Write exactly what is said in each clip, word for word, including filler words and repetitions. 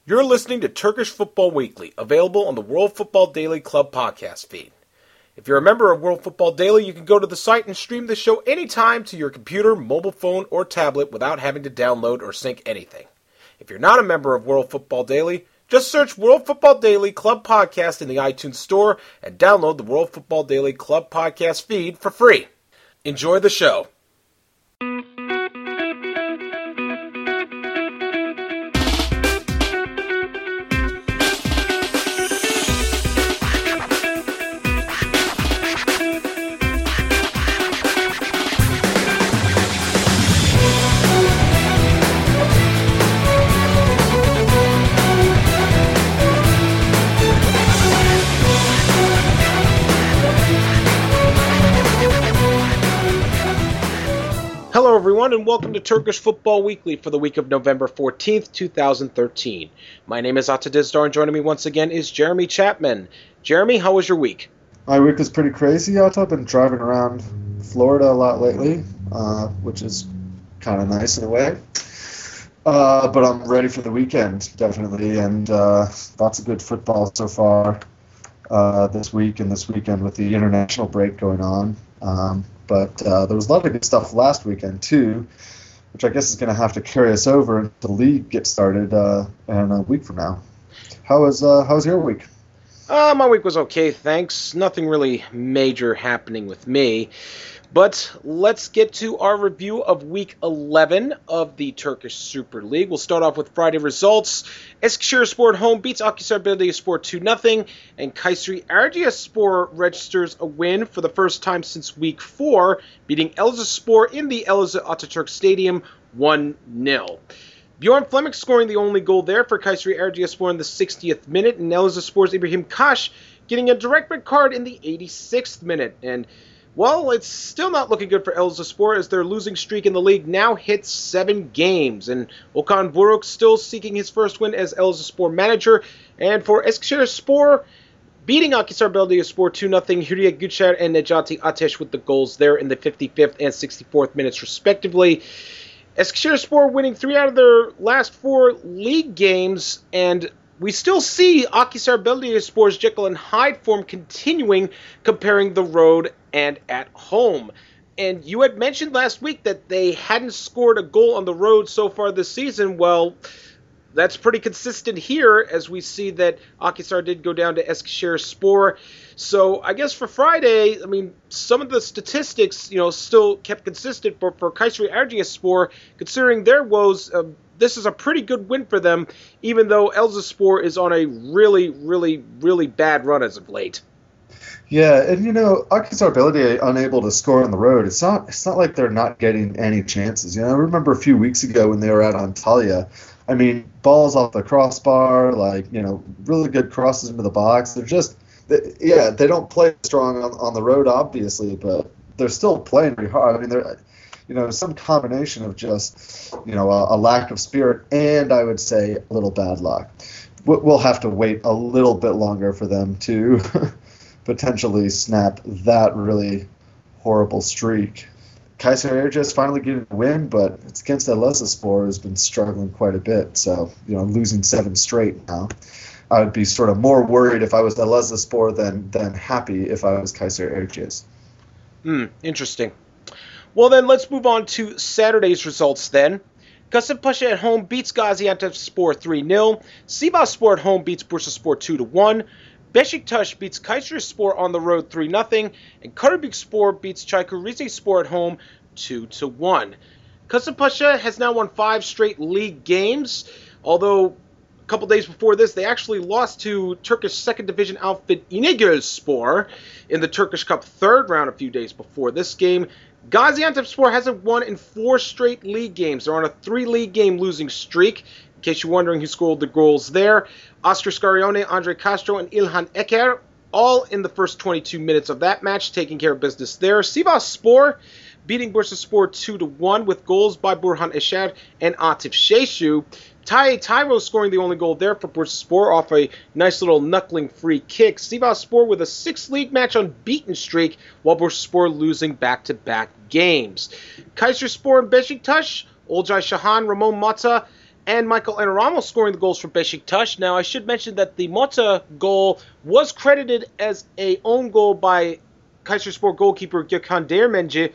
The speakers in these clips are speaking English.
You're listening to Turkish Football Weekly, available on the World Football Daily Club podcast feed. If you're a member of World Football Daily, you can go to the site and stream the show anytime to your computer, mobile phone, or tablet without having to download or sync anything. If you're not a member of World Football Daily, just search World Football Daily Club Podcast in the iTunes Store and download the World Football Daily Club podcast feed for free. Enjoy the show. Hello everyone and welcome to Turkish Football Weekly for the week of November fourteenth, two thousand thirteen. My name is Ata Dizdar and joining me once again is Jeremy Chapman. Jeremy, how was your week? My week was pretty crazy, Ata. I've been driving around Florida a lot lately, uh, which is kind of nice in a way. Uh, but I'm ready for the weekend, definitely, and uh, lots of good football so far uh, this week and this weekend with the international break going on. Um, But uh, there was a lot of good stuff last weekend, too, which I guess is going to have to carry us over until the league gets started uh, in a week from now. How was, uh, how was your week? Uh, my week was okay, thanks. Nothing really major happening with me. But let's get to our review of Week eleven of the Turkish Super League. We'll start off with Friday results. Eskişehirspor home beats Akhisar Belediyespor two nothing, and Kayseri Erciyesspor registers a win for the first time since Week four, beating Elazığspor in the Elazığ Atatürk Stadium one nil. Bjorn Fleming scoring the only goal there for Kayseri Erciyesspor in the sixtieth minute, and Elazığspor's Ibrahim Kaş getting a direct red card in the eighty-sixth minute. And well, it's still not looking good for Elazığspor as their losing streak in the league now hits seven games. And Okan Buruk still seeking his first win as Elazığspor manager. And for Eskişehirspor, beating Akhisar Belediyespor two nothing, Hürriyet Güçer and Necati Ateş with the goals there in the fifty-fifth and sixty-fourth minutes respectively. Eskişehirspor winning three out of their last four league games, and we still see Akhisar Belediyespor's Jekyll and Hyde form continuing, comparing the road and at home. And you had mentioned last week that they hadn't scored a goal on the road so far this season. Well, that's pretty consistent here as we see that Akhisar did go down to Eskişehirspor. So I guess for Friday, I mean, some of the statistics, you know, still kept consistent for, for Kayseri Erciyesspor, considering their woes. Uh, this is a pretty good win for them, even though Elazığspor is on a really, really, really bad run as of late. Yeah, and you know, Akhisar Belediye unable to score on the road. It's not. It's not like they're not getting any chances. You know, I remember a few weeks ago when they were at Antalya. I mean, balls off the crossbar, like, you know, really good crosses into the box. They're just, they, yeah, they don't play strong on, on the road, obviously, but they're still playing pretty hard. I mean, they're, you know, some combination of just, you know, a, a lack of spirit and I would say a little bad luck. We'll have to wait a little bit longer for them to potentially snap that really horrible streak. Kayseri Erciyes finally getting a win, but it's against Elazığspor, who's been struggling quite a bit. So, you know, losing seven straight now. I would be sort of more worried if I was Elazığspor than than happy if I was Kayseri Erciyes. Hmm, interesting. Well, then let's move on to Saturday's results then. Kasımpaşa at home beats Gaziantepspor three nil. Sivasspor at home beats Bursaspor two to one. Beşiktaş beats Kayserispor on the road three nothing, and Karabükspor beats Çaykur Rizespor at home two to one. Kasımpaşa has now won five straight league games, although a couple days before this they actually lost to Turkish second division outfit İnegölspor in the Turkish Cup third round a few days before this game. Gaziantepspor hasn't won in four straight league games. They're on a three league game losing streak. In case you're wondering who scored the goals there, Oscar Scarione, Andre Castro, and Ilhan Eker, all in the first twenty-two minutes of that match, taking care of business there. Sivasspor beating Bursaspor two to one with goals by Burhan Esher and Atif Şeşu. Taye Tyro scoring the only goal there for Bursaspor off a nice little knuckling free kick. Sivasspor with a six league match unbeaten streak, while Bursaspor losing back-to-back games. Kayserispor and Beşiktaş, Olcay Şahan, Ramon Mata, and Michael Enaramo scoring the goals for Beşiktaş. Now, I should mention that the Mota goal was credited as a own goal by Kayserispor goalkeeper Gökhan Değirmenci.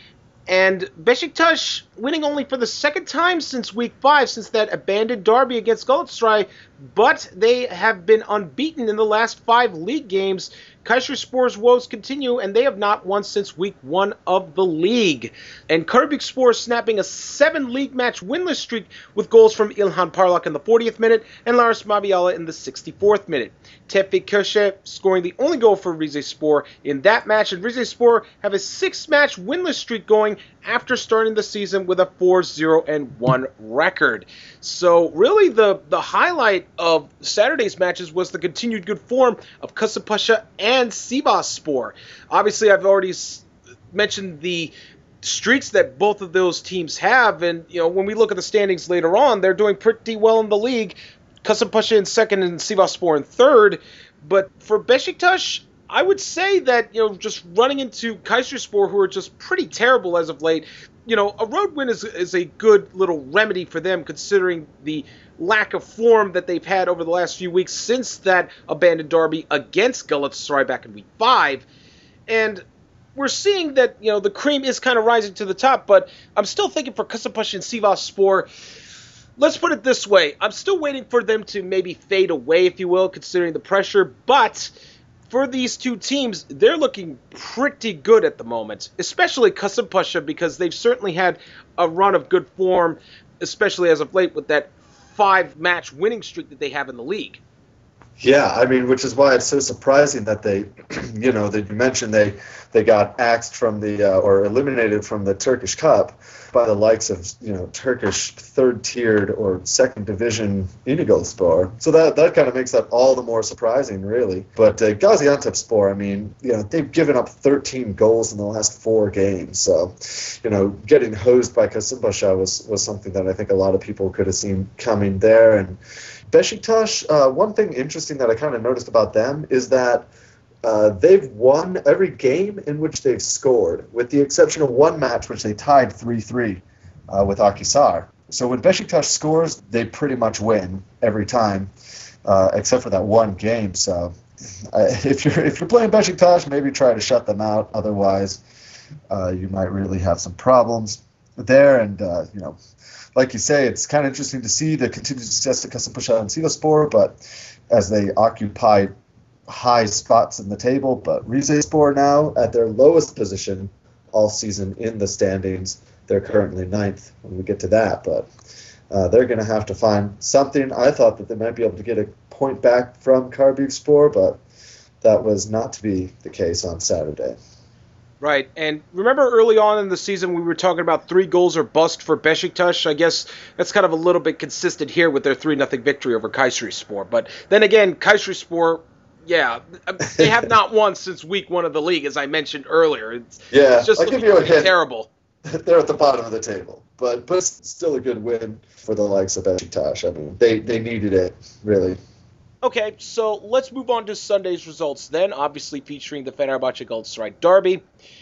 And Beşiktaş winning only for the second time since week five, since that abandoned derby against Galatasaray, but they have been unbeaten in the last five league games. Kayserispor's woes continue, and they have not won since week one of the league. And Karabükspor snapping a seven league match winless streak with goals from İlhan Parlak in the fortieth minute and Laris Mabiala in the sixty-fourth minute. Tevfik Köse scoring the only goal for Rizespor in that match, and Rizespor have a six match winless streak going after starting the season with a four zero one record. So really the, the highlight of Saturday's matches was the continued good form of Kasımpaşa and Sivasspor. Obviously, I've already s- mentioned the streaks that both of those teams have, and you know when we look at the standings later on, they're doing pretty well in the league. Kasımpaşa in second and Sivasspor in third. But for Beşiktaş, I would say that, you know, just running into Kayserispor, who are just pretty terrible as of late, you know, a road win is, is a good little remedy for them, considering the lack of form that they've had over the last few weeks since that abandoned derby against Galatasaray back in week five. And we're seeing that, you know, the cream is kind of rising to the top, but I'm still thinking for Kasımpaşa and Sivasspor, let's put it this way. I'm still waiting for them to maybe fade away, if you will, considering the pressure, but for these two teams, they're looking pretty good at the moment, especially Kasımpaşa, because they've certainly had a run of good form, especially as of late with that five-match winning streak that they have in the league. Yeah, I mean, which is why it's so surprising that they, you know, that you mentioned they they got axed from the uh, or eliminated from the Turkish Cup by the likes of, you know, Turkish third-tiered or second division İnegölspor. So that that kind of makes that all the more surprising, really. But uh, Gaziantepspor, I mean, you know, they've given up thirteen goals in the last four games. So, you know, getting hosed by Kasımpaşa was was something that I think a lot of people could have seen coming there. And Beşiktaş, uh, one thing interesting that I kind of noticed about them is that uh, they've won every game in which they've scored, with the exception of one match which they tied three three uh, with Akhisar. So when Beşiktaş scores, they pretty much win every time, uh, except for that one game. So uh, if you're if you're playing Beşiktaş, maybe try to shut them out. Otherwise, uh, you might really have some problems there. And uh, you know. Like you say, it's kind of interesting to see the continued success of Kasımpaşa and Sivasspor, but as they occupy high spots in the table. But Rizespor now at their lowest position all season in the standings. They're currently ninth when we get to that, but uh, they're going to have to find something. I thought that they might be able to get a point back from Karabükspor, but that was not to be the case on Saturday. Right, and remember early on in the season we were talking about three goals or bust for Beşiktaş. I guess that's kind of a little bit consistent here with their three nothing victory over Kayserispor. But then again, Kayserispor, yeah, they have not won since week one of the league, as I mentioned earlier. It's, yeah, it's just I'll looking give you a hint. terrible. They're at the bottom of the table, but but still a good win for the likes of Beşiktaş. I mean, they, they needed it, really. Okay, so let's move on to Sunday's results then, obviously featuring the Fenerbahçe Galatasaray derby.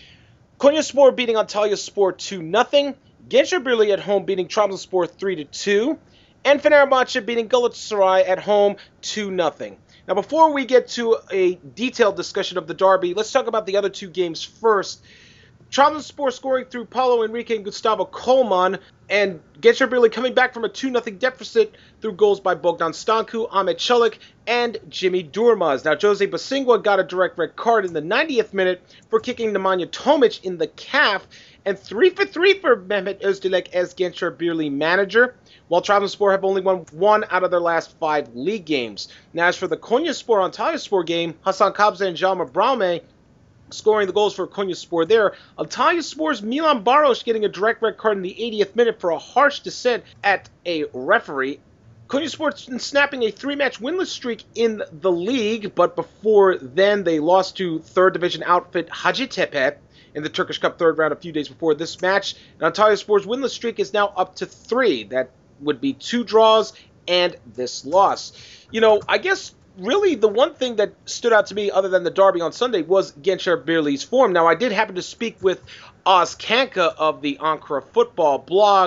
Konyaspor beating Antalyaspor two nothing. Gençlerbirliği at home beating Trabzonspor three to two. And Fenerbahçe beating Galatasaray at home two nothing. Now, before we get to a detailed discussion of the derby, let's talk about the other two games first. Trabzonspor scoring through Paulo Henrique and Gustavo Coleman, and Gençlerbirliği coming back from a two nothing deficit through goals by Bogdan Stanku, Ahmet Çalık, and Jimmy Durmaz. Now, Jose Bosingwa got a direct red card in the ninetieth minute for kicking Nemanja Tomic in the calf, and three for three for Mehmet Özdilek as Gençlerbirliği manager, while Trabzonspor have only won one out of their last five league games. Now, as for the Konyaspor-Antalyaspor game, Hasan Kabze and Jaume Braume scoring the goals for Konyaspor there. Antalyaspor's Milan Baros getting a direct red card in the eightieth minute for a harsh dissent at a referee. Konyaspor snapping a three-match winless streak in the league, but before then they lost to third division outfit Hacettepe in the Turkish Cup third round a few days before this match. And Antalyaspor's winless streak is now up to three. That would be two draws and this loss. You know, I guess really the one thing that stood out to me other than the derby on Sunday was Gençlerbirliği's form. Now, I did happen to speak with Oz Kanka of the Ankara Football blog,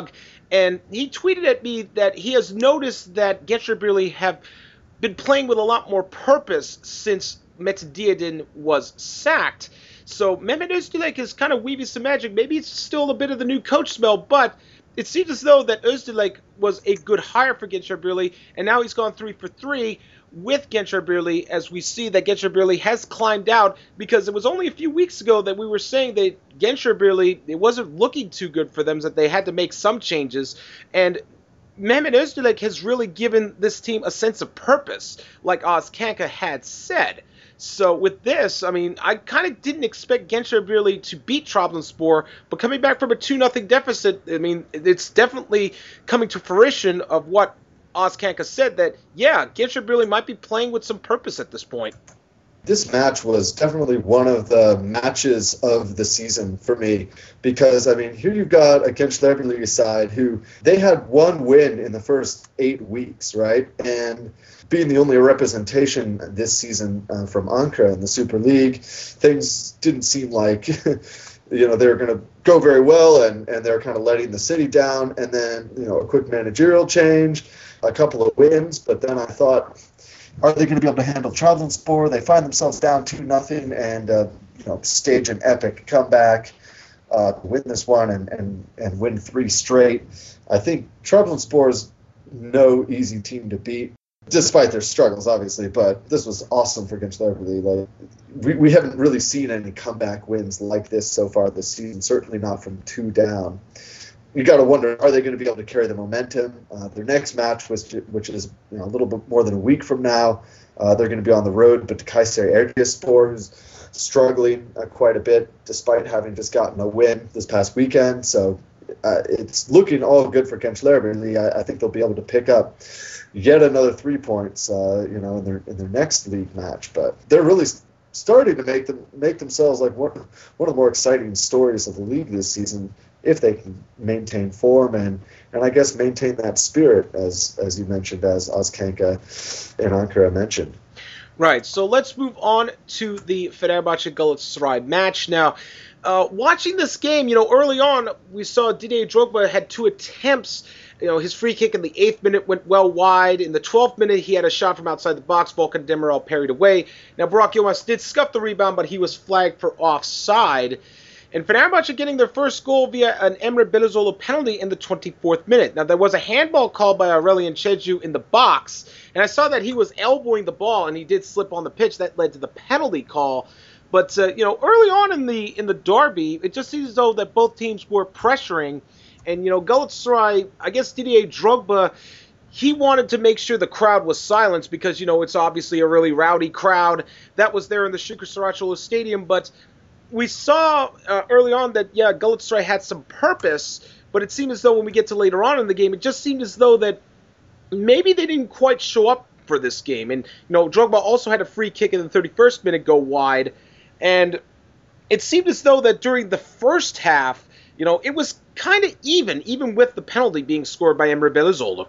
And he tweeted at me that he has noticed that Gençlerbirliğ have been playing with a lot more purpose since Mete Diyadin was sacked. So Mehmet Özdilek is kind of weaving some magic. Maybe it's still a bit of the new coach smell, but it seems as though that Özdilek was a good hire for Gençlerbirliğ, and now he's gone three for three with Gençlerbirliğ, as we see that Gençlerbirliğ has climbed out, because it was only a few weeks ago that we were saying that Gençlerbirliğ, it wasn't looking too good for them, that they had to make some changes, and Mehmet Özdilek has really given this team a sense of purpose, like Özkanka had said. So with this, I mean, I kind of didn't expect Gençlerbirliğ to beat Trabzonspor, but coming back from a two nothing deficit, I mean, it's definitely coming to fruition of what Özkanka said, that, yeah, Gençlerbirliğ might be playing with some purpose at this point. This match was definitely one of the matches of the season for me, because, I mean, here you've got a Gençlerbirliğ side who, they had one win in the first eight weeks, right? And being the only representation this season uh, from Ankara in the Super League, things didn't seem like, you know, they were going to go very well, and, and they're kind of letting the city down, and then, you know, a quick managerial change, a couple of wins, but then I thought, are they going to be able to handle Trabzonspor? They find themselves down two nothing and uh, you know, stage an epic comeback, uh, win this one and, and, and win three straight. I think Trabzonspor is no easy team to beat, despite their struggles, obviously. But this was awesome for Gençlerbirliğ. Like we, we haven't really seen any comeback wins like this so far this season. Certainly not from two down. You got to wonder, are they going to be able to carry the momentum? Uh, their next match, which, which is you know, a little bit more than a week from now, uh, they're going to be on the road, but Kayseri Erciyesspor, who's struggling uh, quite a bit, despite having just gotten a win this past weekend. So uh, it's looking all good for Gençlerbirliğ. I, I think they'll be able to pick up yet another three points, uh, you know, in their in their next league match. But they're really starting to make them make themselves like one one of the more exciting stories of the league this season, if they can maintain form and, and I guess maintain that spirit, as as you mentioned, as Özkanka and Ankara mentioned. Right, so let's move on to the Fenerbahce Galatasaray match. Now, uh, watching this game, you know, early on, we saw Didier Drogba had two attempts. You know, his free kick in the eighth minute went well wide. In the twelfth minute, he had a shot from outside the box. Volkan Demirel parried away. Now, Burak Yilmaz did scuff the rebound, but he was flagged for offside. And Fenerbahce getting their first goal via an Emre Belözoğlu penalty in the twenty-fourth minute. Now, there was a handball called by Aurelien Çeju in the box, and I saw that he was elbowing the ball, and he did slip on the pitch. That led to the penalty call. But, uh, you know, early on in the in the derby, it just seems as though that both teams were pressuring. And, you know, Galatasaray, I guess Didier Drogba, he wanted to make sure the crowd was silenced because, you know, it's obviously a really rowdy crowd that was there in the Shükrü Saraçoğlu Stadium. But we saw uh, early on that, yeah, Galatasaray had some purpose, but it seemed as though when we get to later on in the game, it just seemed as though that maybe they didn't quite show up for this game. And, you know, Drogba also had a free kick in the thirty-first minute go wide, and it seemed as though that during the first half, you know, it was kind of even, even with the penalty being scored by Emre Belözoğlu.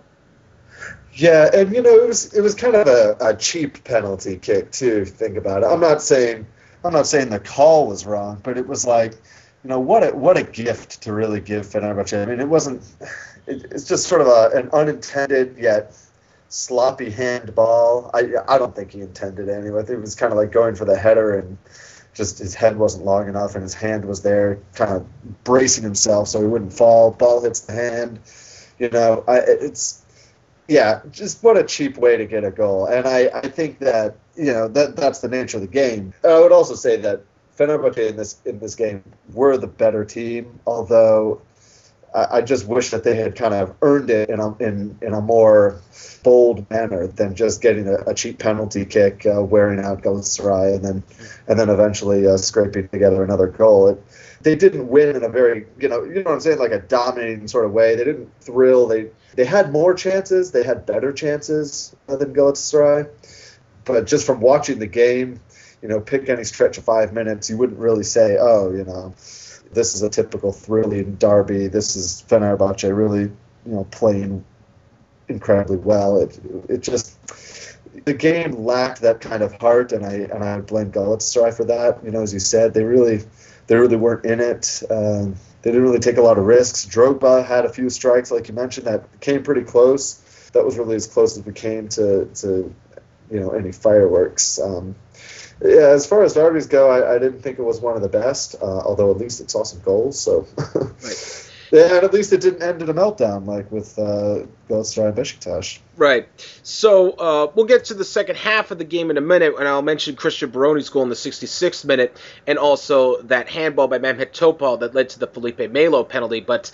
Yeah, and, you know, it was it was kind of a, a cheap penalty kick, too, if you think about it. I'm not saying... I'm not saying the call was wrong, but it was like, you know, what a, what a gift to really give Fenerbahce. I mean, it wasn't, it, it's just sort of a, an unintended yet sloppy handball. I I don't think he intended it anyway. I think it was kind of like going for the header and just his head wasn't long enough and his hand was there kind of bracing himself so he wouldn't fall. Ball hits the hand. You know, I, it's, yeah, just what a cheap way to get a goal. And I, I think that, you know, that that's the nature of the game. And I would also say that Fenerbahce in this in this game were the better team, although I, I just wish that they had kind of earned it in a, in, in a more bold manner than just getting a, a cheap penalty kick, uh, wearing out Galatasaray, and then and then eventually uh, scraping together another goal. It, they didn't win in a very, you know, you know what I'm saying, like a dominating sort of way. They didn't thrill. They they had more chances. They had better chances than Galatasaray. But just from watching the game, you know, pick any stretch of five minutes, you wouldn't really say, oh, you know, this is a typical thrilling derby. This is Fenerbahce really, you know, playing incredibly well. It it just, the game lacked that kind of heart, and I and I blame Galatasaray for that. You know, as you said, they really they really weren't in it. Um, they didn't really take a lot of risks. Drogba had a few strikes, like you mentioned, that came pretty close. That was really as close as we came to, to you know, any fireworks. Um, yeah, as far as derbies go, I, I didn't think it was one of the best, uh, although at least it saw some goals. So, right. Yeah, and at least it didn't end in a meltdown like with uh, Galatasaray and Besiktas. Right. So uh, we'll get to the second half of the game in a minute, and I'll mention Christian Baroni's goal in the sixty-sixth minute, and also that handball by Mehmet Topal that led to the Felipe Melo penalty. But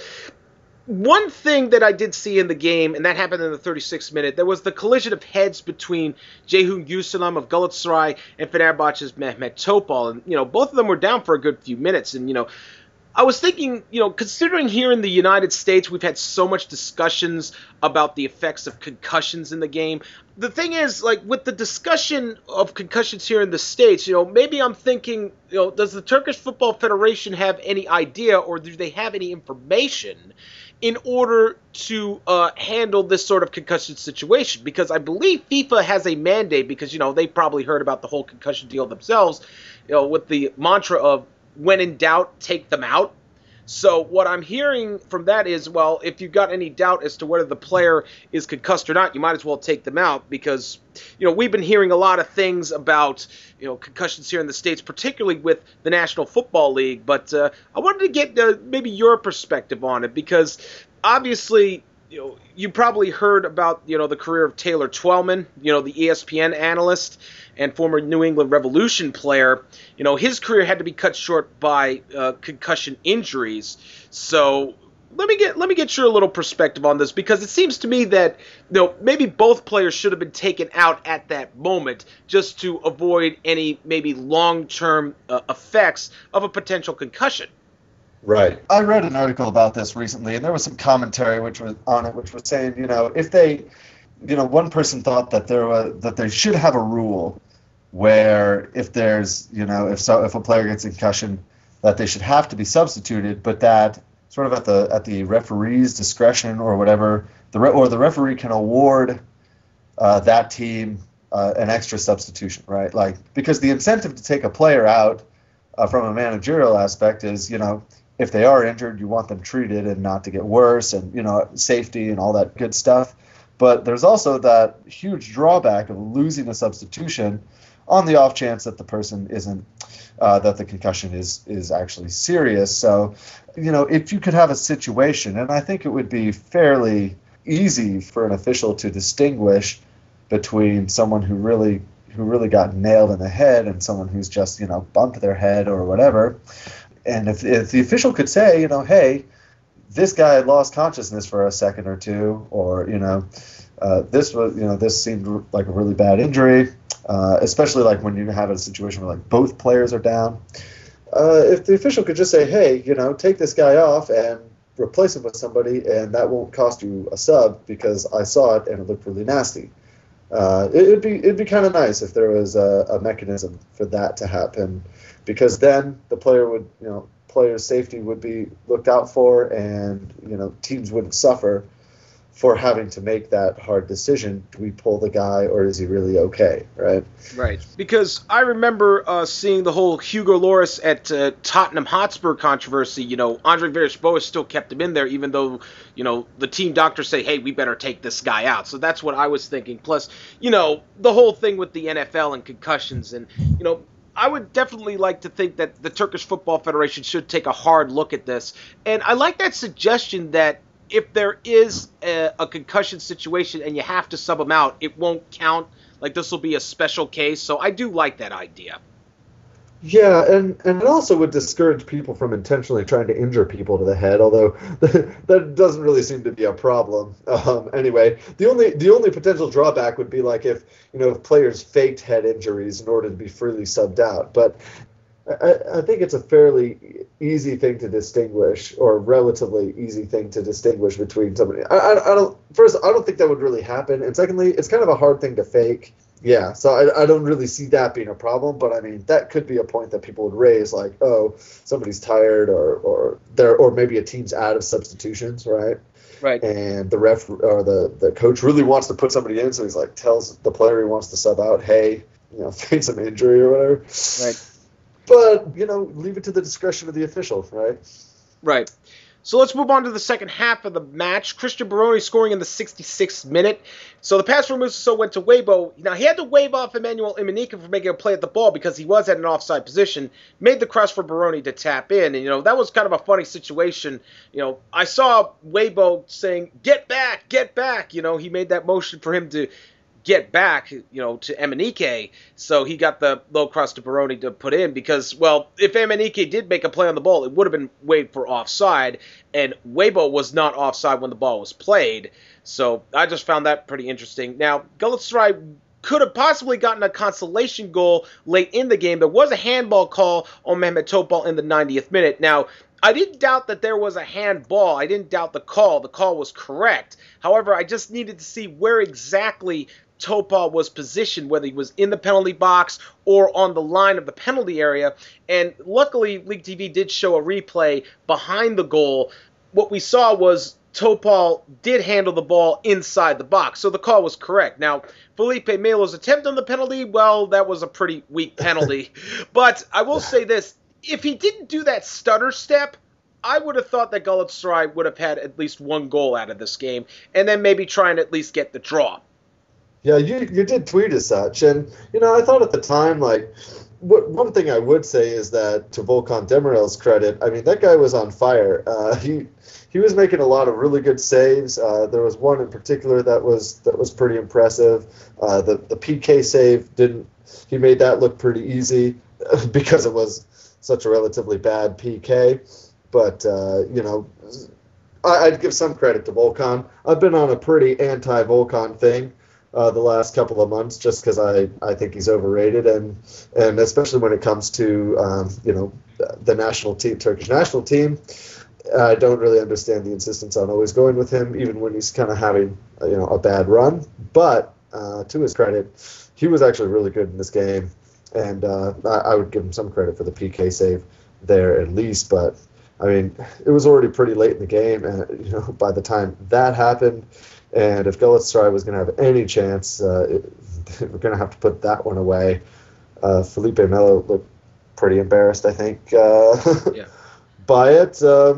one thing that I did see in the game, and that happened in the thirty-sixth minute, there was the collision of heads between Ceyhun Gülselam of Galatasaray and Fenerbahçe's Mehmet Topal. And, you know, both of them were down for a good few minutes, and, you know, I was thinking, you know, considering here in the United States we've had so much discussions about the effects of concussions in the game. The thing is, like, with the discussion of concussions here in the States, you know, maybe I'm thinking, you know, does the Turkish Football Federation have any idea or do they have any information in order to uh, handle this sort of concussion situation? Because I believe FIFA has a mandate because, you know, they probably heard about the whole concussion deal themselves, you know, with the mantra of, when in doubt, take them out. So what I'm hearing from that is, well, if you've got any doubt as to whether the player is concussed or not, you might as well take them out because, you know, we've been hearing a lot of things about, you know, concussions here in the States, particularly with the National Football League. But uh, I wanted to get uh, maybe your perspective on it because obviously, you know, you probably heard about, you know, the career of Taylor Twellman, you know, the E S P N analyst and former New England Revolution player. You know, his career had to be cut short by uh, concussion injuries. So let me get let me get your little perspective on this because it seems to me that, you know, maybe both players should have been taken out at that moment just to avoid any maybe long-term uh, effects of a potential concussion. Right. I read an article about this recently, and there was some commentary which was on it, which was saying, you know, if they, you know, one person thought that there was that they should have a rule where if there's, you know, if so, if a player gets a concussion, that they should have to be substituted, but that sort of at the at the referee's discretion or whatever, the re- or the referee can award uh, that team uh, an extra substitution, right? Like because the incentive to take a player out uh, from a managerial aspect is, you know, if they are injured, you want them treated and not to get worse and, you know, safety and all that good stuff. But there's also that huge drawback of losing a substitution on the off chance that the person isn't, uh, that the concussion is is actually serious. So, you know, if you could have a situation, and I think it would be fairly easy for an official to distinguish between someone who really who really got nailed in the head and someone who's just, you know, bumped their head or whatever. And if, if the official could say, you know, hey, this guy lost consciousness for a second or two, or, you know, uh, this was, you know, this seemed like a really bad injury, uh, especially like when you have a situation where like both players are down. Uh, if the official could just say, hey, you know, take this guy off and replace him with somebody, and that won't cost you a sub because I saw it and it looked really nasty. Uh, it, it'd be it'd be kind of nice if there was a, a mechanism for that to happen, because then the player would, you know, player's safety would be looked out for, and, you know, teams wouldn't suffer for having to make that hard decision. Do we pull the guy or is he really okay, right? Right. Because I remember uh, seeing the whole Hugo Lloris at uh, Tottenham Hotspur controversy. You know, Andre Villas-Boas still kept him in there even though, you know, the team doctors say, hey, we better take this guy out. So that's what I was thinking. Plus, you know, the whole thing with the N F L and concussions and, you know, I would definitely like to think that the Turkish Football Federation should take a hard look at this. And I like that suggestion that if there is a, a concussion situation and you have to sub them out, it won't count. Like, this will be a special case. So I do like that idea. Yeah, and, and it also would discourage people from intentionally trying to injure people to the head, although that doesn't really seem to be a problem. Um, anyway, the only the only potential drawback would be like if, you know, if players faked head injuries in order to be freely subbed out. But I, I think it's a fairly easy thing to distinguish, or relatively easy thing to distinguish between somebody. I, I, I don't. First, I don't think that would really happen, and secondly, it's kind of a hard thing to fake. Yeah, so I, I don't really see that being a problem, but I mean that could be a point that people would raise, like, oh, somebody's tired, or or there, or maybe a team's out of substitutions, right? Right. And the ref or the, the coach really wants to put somebody in, so he's like tells the player he wants to sub out, hey, you know, face some injury or whatever. Right. But, you know, leave it to the discretion of the official, right? Right. So let's move on to the second half of the match. Christian Baroni scoring in the sixty-sixth minute. So the pass from Musso went to Weibo. Now, he had to wave off Emmanuel Imanika for making a play at the ball because he was at an offside position. Made the cross for Baroni to tap in. And, you know, that was kind of a funny situation. You know, I saw Weibo saying, get back, get back. You know, he made that motion for him to get back, you know, to Emenike, so he got the low cross to Baroni to put in because, well, if Emenike did make a play on the ball, it would have been waved for offside, and Weibo was not offside when the ball was played, so I just found that pretty interesting. Now, Galatasaray could have possibly gotten a consolation goal late in the game. There was a handball call on Mehmet Topal in the ninetieth minute. Now, I didn't doubt that there was a handball. I didn't doubt the call. The call was correct. However, I just needed to see where exactly Topal was positioned, whether he was in the penalty box or on the line of the penalty area. And luckily, League T V did show a replay behind the goal. What we saw was Topal did handle the ball inside the box, so the call was correct. Now, Felipe Melo's attempt on the penalty, well, that was a pretty weak penalty. But I will say this, if he didn't do that stutter step, I would have thought that Galatasaray would have had at least one goal out of this game, and then maybe try and at least get the draw. Yeah, you you did tweet as such, and you know I thought at the time like what, one thing I would say is that to Volkan Demirel's credit, I mean that guy was on fire. Uh, he he was making a lot of really good saves. Uh, there was one in particular that was that was pretty impressive. Uh, the the P K save didn't he made that look pretty easy because it was such a relatively bad P K. But uh, you know I, I'd give some credit to Volkan. I've been on a pretty anti-Volkan thing Uh, the last couple of months, just because I, I think he's overrated, and and especially when it comes to um, you know the national team, Turkish national team, I don't really understand the insistence on always going with him, even when he's kind of having you know a bad run. But uh, to his credit, he was actually really good in this game, and uh, I, I would give him some credit for the P K save there at least. But I mean, it was already pretty late in the game, and you know by the time that happened. And if Galatasaray was going to have any chance, uh, it, we're going to have to put that one away. Uh, Felipe Melo looked pretty embarrassed, I think, uh, yeah. by it. Um,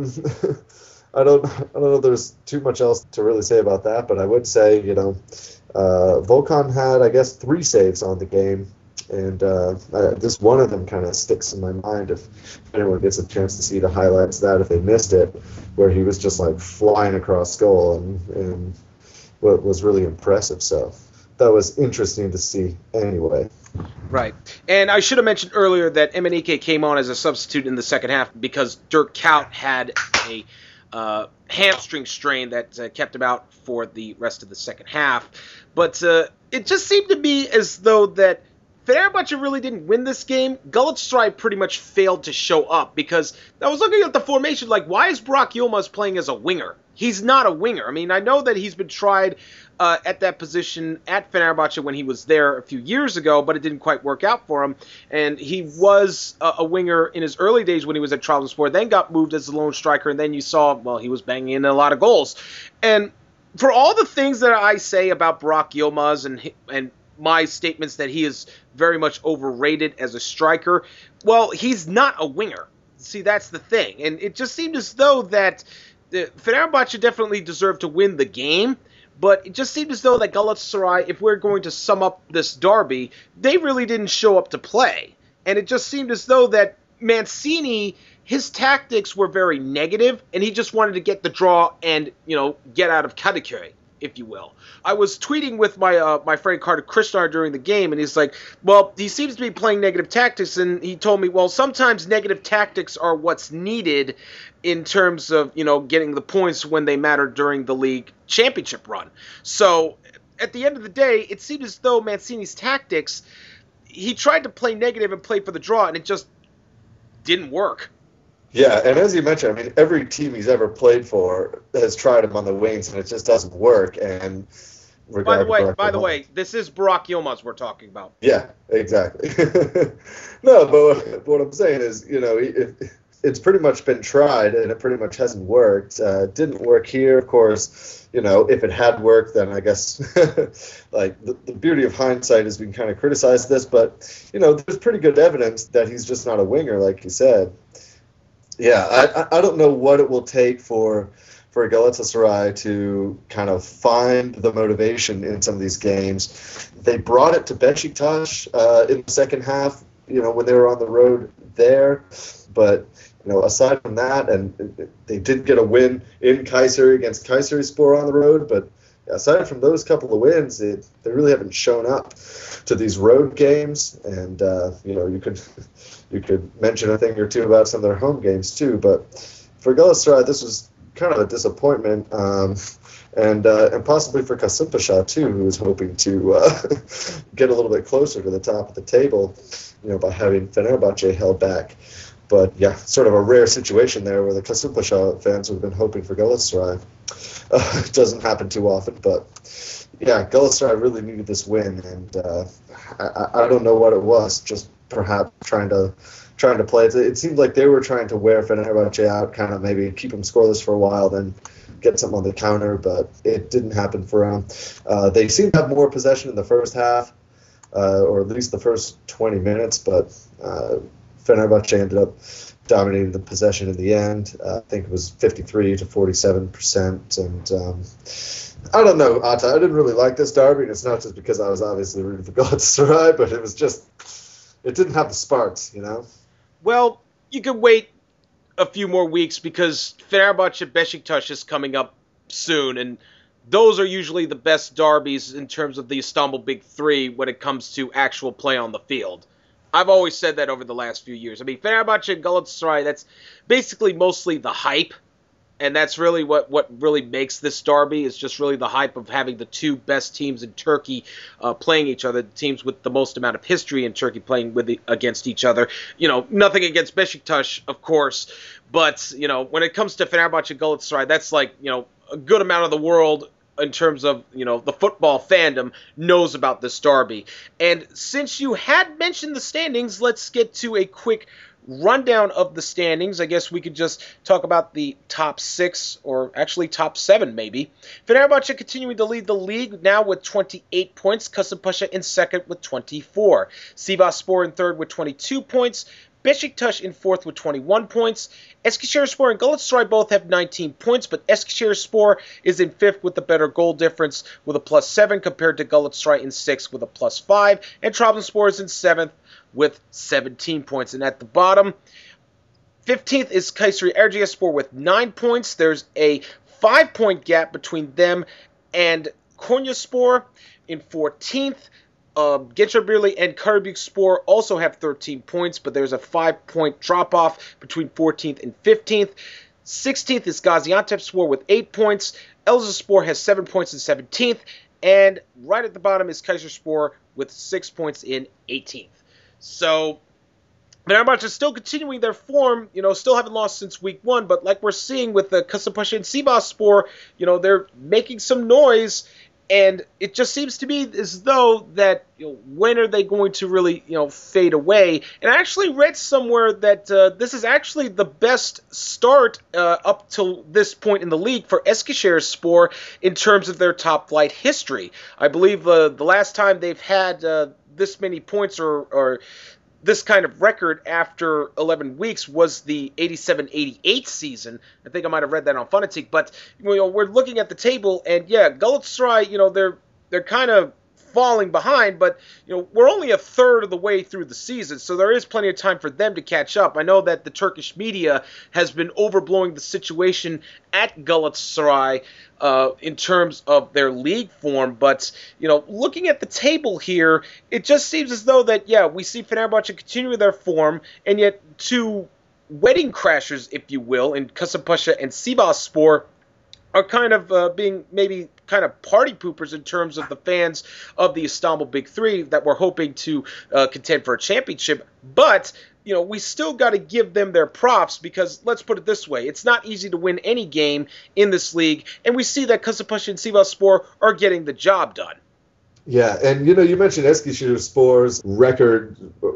I don't, I don't know if there's too much else to really say about that, but I would say, you know, uh, Volkan had, I guess, three saves on the game, and uh, uh, just one of them kind of sticks in my mind. If anyone gets a chance to see the highlights of that, if they missed it, where he was just like flying across goal and. and what was really impressive. So that was interesting to see anyway. Right. And I should have mentioned earlier that Emenike came on as a substitute in the second half because Dirk Kuyt had a uh, hamstring strain that uh, kept him out for the rest of the second half. But uh, it just seemed to be as though that Fenerbahce really didn't win this game. Galatasaray pretty much failed to show up because I was looking at the formation like, why is Burak Yilmaz playing as a winger? He's not a winger. I mean, I know that he's been tried uh, at that position at Fenerbahce when he was there a few years ago, but it didn't quite work out for him. And he was a, a winger in his early days when he was at Trabzonspor, then got moved as a lone striker, and then you saw, well, he was banging in a lot of goals. And for all the things that I say about Burak Yilmaz and and my statements that he is very much overrated as a striker, well, he's not a winger. See, that's the thing. And it just seemed as though that the Fenerbahce definitely deserved to win the game, but it just seemed as though that Galatasaray, if we're going to sum up this derby, they really didn't show up to play. And it just seemed as though that Mancini, his tactics were very negative, and he just wanted to get the draw and, you know, get out of Kadıköy, if you will. I was tweeting with my uh, my friend Carter Krishnar during the game, and he's like, well, he seems to be playing negative tactics, and he told me, well, sometimes negative tactics are what's needed in terms of, you know, getting the points when they matter during the league championship run. So at the end of the day, it seemed as though Mancini's tactics, he tried to play negative and play for the draw, and it just didn't work. Yeah, and as you mentioned, I mean, every team he's ever played for has tried him on the wings, and it just doesn't work. And by the way, by the way, this is Burak Yilmaz we're talking about. Yeah, exactly. No, but what, what I'm saying is, you know, if it's pretty much been tried, and it pretty much hasn't worked. Uh, it didn't work here, of course. You know, if it had worked, then I guess, like, the, the beauty of hindsight has been kind of criticized this, but, you know, there's pretty good evidence that he's just not a winger, like you said. Yeah, I, I don't know what it will take for for Galatasaray to kind of find the motivation in some of these games. They brought it to Beşiktaş uh, in the second half, you know, when they were on the road there. But, you know, aside from that, and they did get a win in Kayseri against Kayserispor on the road, but aside from those couple of wins, it, they really haven't shown up to these road games. And, uh, you know, you could you could mention a thing or two about some of their home games too. But for Galatasaray, this was kind of a disappointment, um, and uh, and possibly for Kasımpaşa too, who was hoping to uh, get a little bit closer to the top of the table, you know, by having Fenerbahçe held back. But yeah, sort of a rare situation there where the Kasımpaşa fans have been hoping for Galatasaray. Uh, it doesn't happen too often, but yeah, Galatasaray really needed this win, and uh, I, I don't know what it was. Just perhaps trying to. trying to play. It, it seemed like they were trying to wear Fenerbahçe out, kind of maybe keep them scoreless for a while, then get something on the counter, but it didn't happen for them. Uh, they seemed to have more possession in the first half, uh, or at least the first twenty minutes, but uh, Fenerbahçe ended up dominating the possession in the end. Uh, I think it was fifty-three to forty-seven percent, and um, I don't know, Ata, I didn't really like this derby, and it's not just because I was obviously rooting for Galatasaray, but it was just, it didn't have the sparks, you know? Well, you could wait a few more weeks because Fenerbahçe Beşiktaş is coming up soon, and those are usually the best derbies in terms of the Istanbul Big Three when it comes to actual play on the field. I've always said that over the last few years. I mean, Fenerbahçe and Galatasaray, that's basically mostly the hype, and that's really what, what really makes this derby, is just really the hype of having the two best teams in Turkey uh, playing each other, the teams with the most amount of history in Turkey playing with the, against each other. You know, nothing against Beşiktaş, of course, but, you know, when it comes to Fenerbahçe and Galatasaray, that's like, you know, a good amount of the world in terms of, you know, the football fandom knows about this derby. And since you had mentioned the standings, let's get to a quick rundown of the standings. I guess we could just talk about the top six, or actually top seven maybe. Fenerbahçe continuing to lead the league now with twenty-eight points. Kasımpaşa in second with twenty-four. Sivasspor in third with twenty-two points. Beşiktaş in fourth with twenty-one points. Eskişehirspor and Galatasaray both have nineteen points, but Eskişehirspor is in fifth with a better goal difference with a plus seven compared to Galatasaray in sixth with a plus five. And Trabzonspor is in seventh with seventeen points. And at the bottom, fifteenth is Kayseri Erciyesspor with nine points. There's a five-point gap between them and Konyaspor in fourteenth. Uh, Gençlerbirliği and Karabükspor also have thirteen points, but there's a five-point drop-off between fourteenth and fifteenth. sixteenth is Gaziantepspor with eight points. Elazığspor has seven points in seventeenth. And right at the bottom is Kayserispor with six points in eighteenth. So Fenerbahçe is still continuing their form, you know, still haven't lost since week one, but like we're seeing with the Kasımpaşa and Sivasspor, you know, they're making some noise, and it just seems to be as though that, you know, when are they going to really, you know, fade away? And I actually read somewhere that uh, this is actually the best start uh, up till this point in the league for Eskişehirspor in terms of their top flight history. I believe uh, the last time they've had uh, this many points or, or this kind of record after eleven weeks was the eighty-seven eighty-eight season. I think I might have read that on Fanatic. But, you know, we're looking at the table, and yeah, Galatasaray, you know, they're they're kind of falling behind, but, you know, we're only a third of the way through the season, so there is plenty of time for them to catch up. I know that the Turkish media has been overblowing the situation at Galatasaray uh, in terms of their league form, but, you know, looking at the table here, it just seems as though that, yeah, we see Fenerbahçe continuing their form, and yet two wedding crashers, if you will, in Kasımpaşa and Sivasspor are kind of uh, being maybe kind of party poopers in terms of the fans of the Istanbul Big Three that were hoping to uh, contend for a championship. But, you know, we still got to give them their props because, let's put it this way, it's not easy to win any game in this league, and we see that Kasımpaşa and Sivasspor are getting the job done. Yeah, and, you know, you mentioned Eskişehirspor's record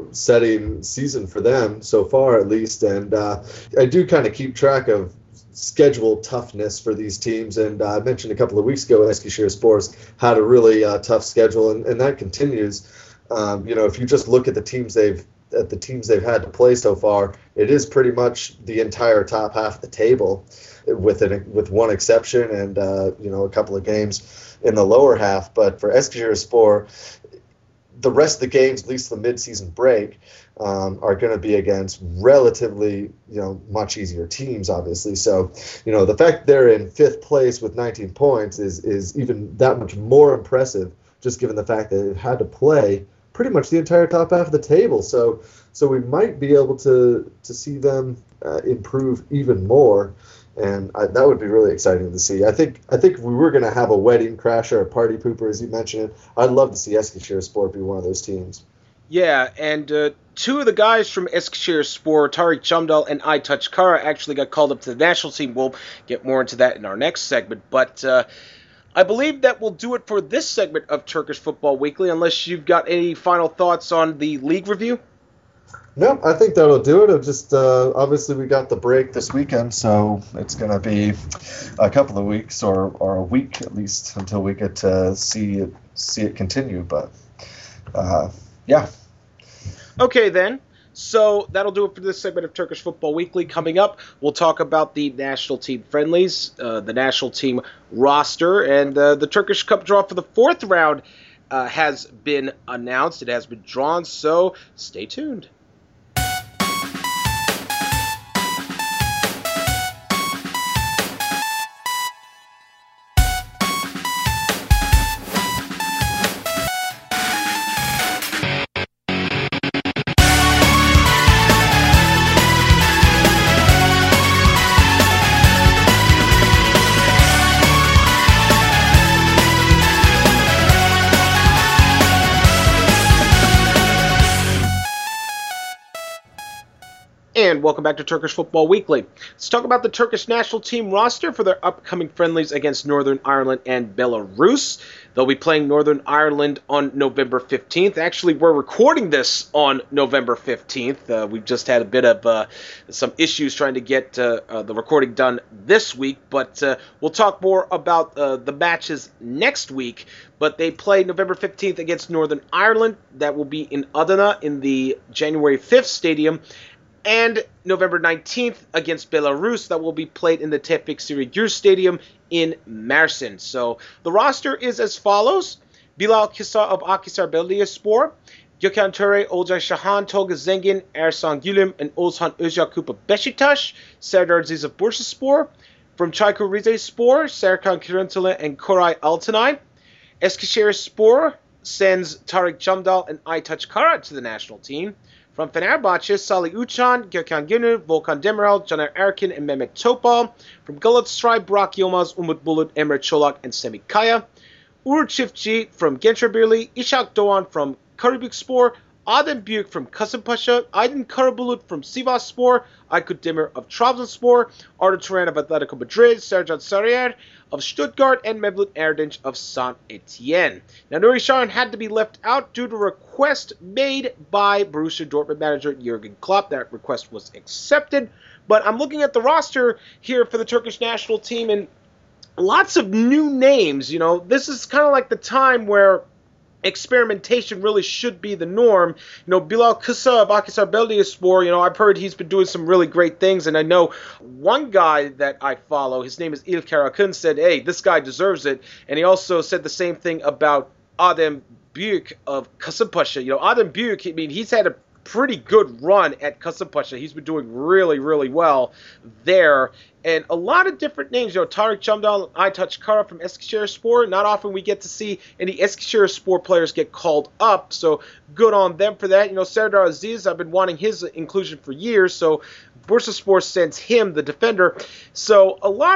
record-setting season for them so far, at least. And uh, I do kind of keep track of schedule toughness for these teams. And uh, I mentioned a couple of weeks ago, Eskişehirspor had a really uh, tough schedule, and, and that continues. Um, you know, if you just look at the teams they've at the teams they've had to play so far, it is pretty much the entire top half of the table, with an, with one exception, and uh, you know, a couple of games in the lower half. But for Eskişehirspor, the rest of the games, at least the mid-season break, um, are going to be against relatively, you know, much easier teams, obviously. So, you know, the fact they're in fifth place with nineteen points is is even that much more impressive, just given the fact that they've had to play pretty much the entire top half of the table. So, so we might be able to to see them uh, improve even more. And I, that would be really exciting to see. I think I think if we were going to have a wedding crasher, a party pooper, as you mentioned, I'd love to see Eskişehirspor be one of those teams. Yeah, and uh, two of the guys from Eskişehirspor, Tarık Çamdal and Aytaç Kara, actually got called up to the national team. We'll get more into that in our next segment. But uh, I believe that will do it for this segment of Turkish Football Weekly, unless you've got any final thoughts on the league review. No, I think that'll do it. I'll just uh, obviously we got the break this weekend, so it's going to be a couple of weeks or, or a week at least until we get to see it see it continue. But uh, yeah. Okay then. So that'll do it for this segment of Turkish Football Weekly. Coming up, we'll talk about the national team friendlies, uh, the national team roster, and uh, the Turkish Cup draw for the fourth round uh, has been announced. It has been drawn, so stay tuned. And welcome back to Turkish Football Weekly. Let's talk about the Turkish national team roster for their upcoming friendlies against Northern Ireland and Belarus. They'll be playing Northern Ireland on November fifteenth. Actually, we're recording this on November fifteenth. Uh, we've just had a bit of uh, some issues trying to get uh, uh, the recording done this week, but uh, we'll talk more about uh, the matches next week. But they play November fifteenth against Northern Ireland. That will be in Adana in the January fifth stadium. And November nineteenth against Belarus, that will be played in the Tevfik Sirigür Stadium in Mersin. So the roster is as follows: Bilal Kisa of Akhisar Belediyespor, Gökhan Töre, Olcay Şahan, Tolga Zengin, Ersan Gülüm, and Ozhan Özyakup of Beşiktaş, Serdar Aziz of Bursaspor. From Çaykur Rizespor, Serkan Kırıntılı and Koray Altınay. Eskişehirspor sends Tarık Çamdal and Aytaç Kara to the national team. From Fenerbahçe, Salih Uçan, Gökhan Gönül, Volkan Demirel, Caner Erkin, and Mehmet Topal. From Galatasaray, Burak Yılmaz, Umut Bulut, Emre Çolak, and Semih Kaya. Uğur Çiftçi from Gençlerbirliği, İshak Doğan from Karabükspor, Adem Büyük from Kasımpaşa, Aydın Karabulut from Sivasspor, Aykut Demir of Trabzonspor, Arda Turan of Atletico Madrid, Sercan Sarıyer of Stuttgart, and Mevlut Erdinç of Saint-Etienne. Now, Nuri Şahin had to be left out due to a request made by Borussia Dortmund manager Jurgen Klopp. That request was accepted, but I'm looking at the roster here for the Turkish national team, and lots of new names. You know, this is kind of like the time where experimentation really should be the norm. You know, Bilal Kısa of Akhisar Belediyespor, you know, I've heard he's been doing some really great things, and I know one guy that I follow, his name is İlker Akın, said, hey, this guy deserves it, and he also said the same thing about Adem Büyük of Kasımpaşa. You know, Adem Büyük, I mean, he's had a pretty good run at Kasımpaşa. He's been doing really, really well there. And a lot of different names. You know, Tarık Çamdal and Aytaç Kara from Eskişehirspor. Not often we get to see any Eskişehirspor players get called up, so good on them for that. You know, Serdar Aziz, I've been wanting his inclusion for years, so Bursaspor sends him, the defender. So a lot of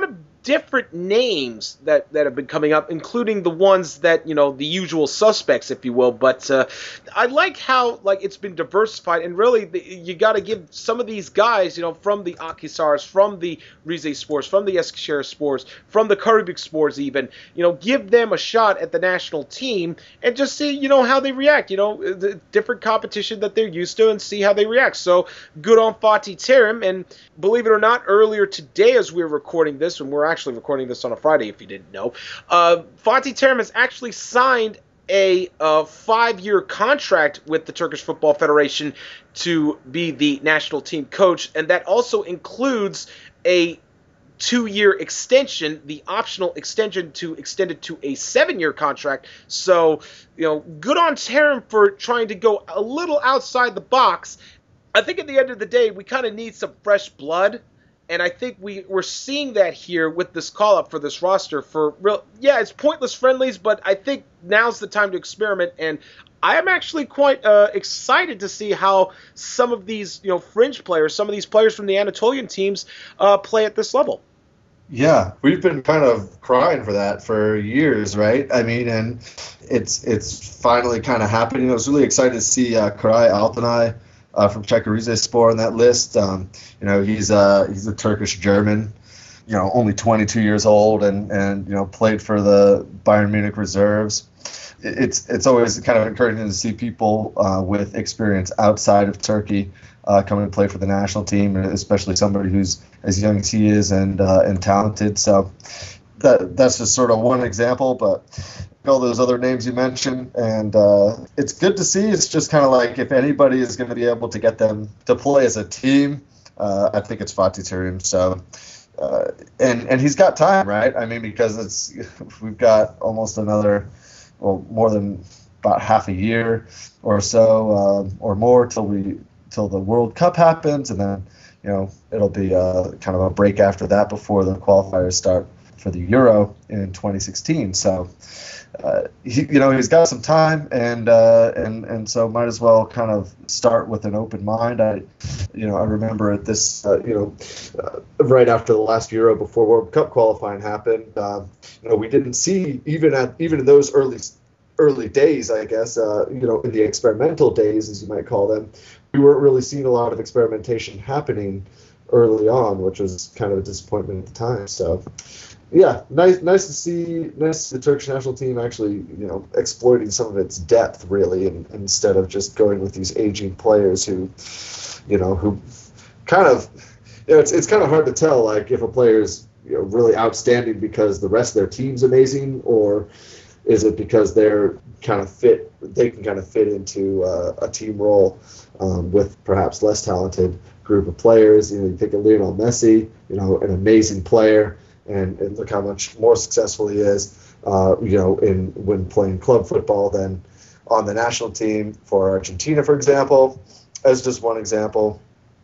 different names that, that have been coming up, including the ones that, you know, the usual suspects, if you will. But uh, I like how, like, it's been diversified, and really the, you got to give some of these guys, you know, from the Akhisars, from the Rizespors, from the Eskişehirspors, from the Karabükspors even, you know, give them a shot at the national team and just see, you know, how they react, you know, the different competition that they're used to, and see how they react. So good on Fatih Terim, and believe it or not, earlier today as we're recording this, and we're actually recording this on a Friday if you didn't know, uh, Fatih Terim has actually signed a uh, five-year contract with the Turkish Football Federation to be the national team coach, and that also includes a two-year extension, the optional extension to extend it to a seven-year contract. So, you know, good on Terim for trying to go a little outside the box. I think at the end of the day, we kind of need some fresh blood, and I think we, we're seeing that here with this call-up for this roster for real. Yeah, it's pointless friendlies, but I think now's the time to experiment, and I am actually quite uh, excited to see how some of these, you know, fringe players, some of these players from the Anatolian teams uh, play at this level. Yeah, we've been kind of crying for that for years, right? I mean, and it's it's finally kind of happening. I was really excited to see uh, Koray Altınay uh, from Çaykur Rizespor on that list. Um, you know, he's uh, he's a Turkish German, you know, only twenty-two years old, and and you know played for the Bayern Munich reserves. It's it's always kind of encouraging to see people uh, with experience outside of Turkey uh, come and play for the national team, and especially somebody who's as young as he is and uh, and talented. So that that's just sort of one example, but all those other names you mentioned, and uh, it's good to see. It's just kind of like if anybody is going to be able to get them to play as a team, uh, I think it's Fatih Terim. So. Uh, and and he's got time, right? I mean, because it's we've got almost another. Well, more than about half a year or so, uh, or more, till we till the World Cup happens, and then you know it'll be uh, kind of a break after that before the qualifiers start for the Euro in twenty sixteen. So, uh, he, you know, he's got some time, and uh, and and so might as well kind of start with an open mind. I, you know, I remember at this, uh, you know, uh, right after the last Euro before World Cup qualifying happened. Uh, You know, we didn't see even at even in those early early days, I guess. Uh, you know, in the experimental days, as you might call them, we weren't really seeing a lot of experimentation happening early on, which was kind of a disappointment at the time. So, yeah, nice nice to see nice to see the Turkish national team actually, you know, exploiting some of its depth really, and, instead of just going with these aging players who, you know, who kind of, you know, it's it's kind of hard to tell like if a player's you know, really outstanding because the rest of their team's amazing, or is it because they're kind of fit, they can kind of fit into uh, a team role um, with perhaps less talented group of players. You know, you think of Lionel Messi, you know, an amazing player, and, and look how much more successful he is, uh, you know, in when playing club football than on the national team for Argentina, for example, as just one example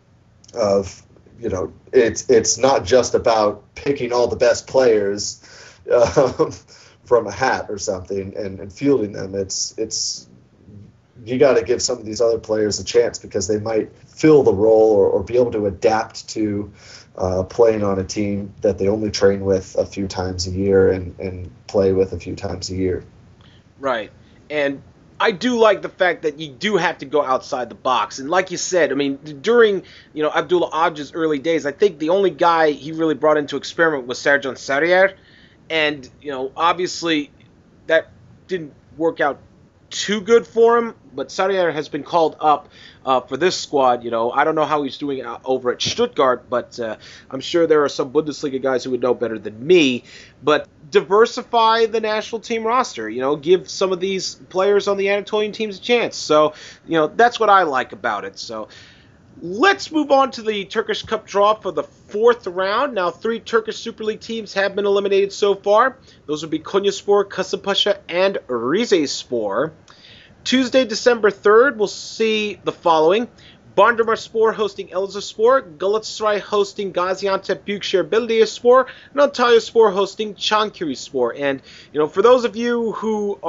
of, you know, it's it's not just about picking all the best players um, from a hat or something and, and fielding them. It's it's you got to give some of these other players a chance because they might fill the role or, or be able to adapt to uh, playing on a team that they only train with a few times a year and, and play with a few times a year. Right. And I do like the fact that you do have to go outside the box. And like you said, I mean, during, you know, Abdullah Avcı's early days, I think the only guy he really brought into experiment was Sercan Sarıyer. And, you know, obviously that didn't work out too good for him, but Sarıyer has been called up uh, for this squad. You know, I don't know how he's doing over at Stuttgart, but uh, I'm sure there are some Bundesliga guys who would know better than me. But diversify the national team roster, you know, give some of these players on the Anatolian teams a chance. So, you know, that's what I like about it. So let's move on to the Turkish Cup draw for the fourth round. Now, three Turkish Super League teams have been eliminated so far. Those would be Konyaspor, Kasımpaşa, and Rizespor. Tuesday, December third, we'll see the following. Bandırmaspor hosting Elazığspor, Galatasaray hosting Gaziantep Büyükşehir Belediyespor, and Antalyaspor hosting Çankırıspor. And, you know, for those of you who aren't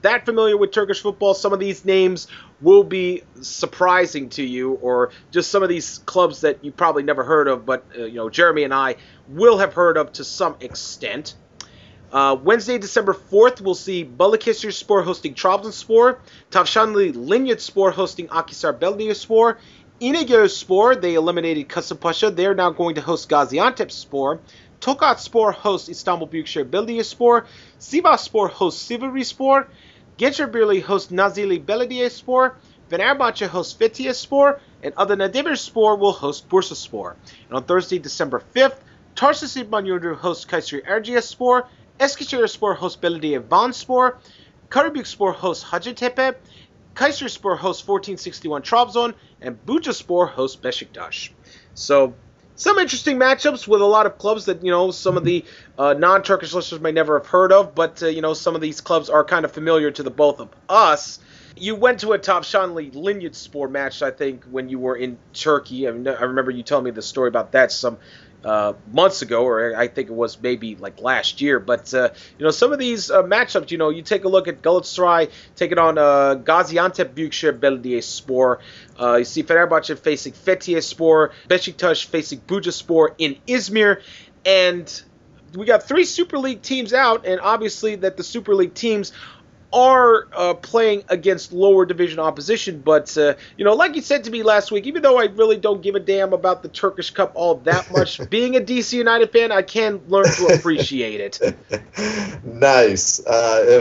that familiar with Turkish football, some of these names will be surprising to you, or just some of these clubs that you probably never heard of, but uh, you know, Jeremy and I will have heard of to some extent. Uh, Wednesday, December fourth, we'll see Balıkesirspor hosting Trabzonspor, Tavşanlı Linyitspor hosting Akhisar Belediyespor, İnegölspor, they eliminated Kasımpaşa, they're now going to host Gaziantepspor, Tokatspor hosts İstanbul Büyükşehir Belediyespor, Sivasspor hosts Sivrispor, Gençlerbirliği hosts Nazilli Belediyespor, Fenerbahçe hosts Fethiyeспor, and Adana Demirspor will host Bursaspor. And on Thursday, December fifth, Tarsus İdman Yurdu hosts Kayseri Erciyesspor, Eskişehirspor hosts Belediye Vanspor, Karabükspor hosts Hacettepe, Kayserispor hosts fourteen sixty-one Trabzon, and Bucaspor hosts Beşiktaş. So, some interesting matchups with a lot of clubs that, you know, some of the uh, non-Turkish listeners may never have heard of, but, uh, you know, some of these clubs are kind of familiar to the both of us. You went to a Tavşanlı Linyitspor match, I think, when you were in Turkey. I mean, I remember you telling me the story about that some uh, months ago, or I think it was maybe like last year. But, uh, you know, some of these uh, matchups, you know, you take a look at Galatasaray taking on uh, Gaziantep Büyükşehir Belediyespor. Uh, you see Fenerbahçe facing Fethiyeспor, Beşiktaş facing Bucaspor in Izmir, and we got three Super League teams out, and obviously that the Super League teams are uh, playing against lower division opposition, but, uh, you know, like you said to me last week, even though I really don't give a damn about the Turkish Cup all that much, being a D C United fan, I can learn to appreciate it. Nice. Uh,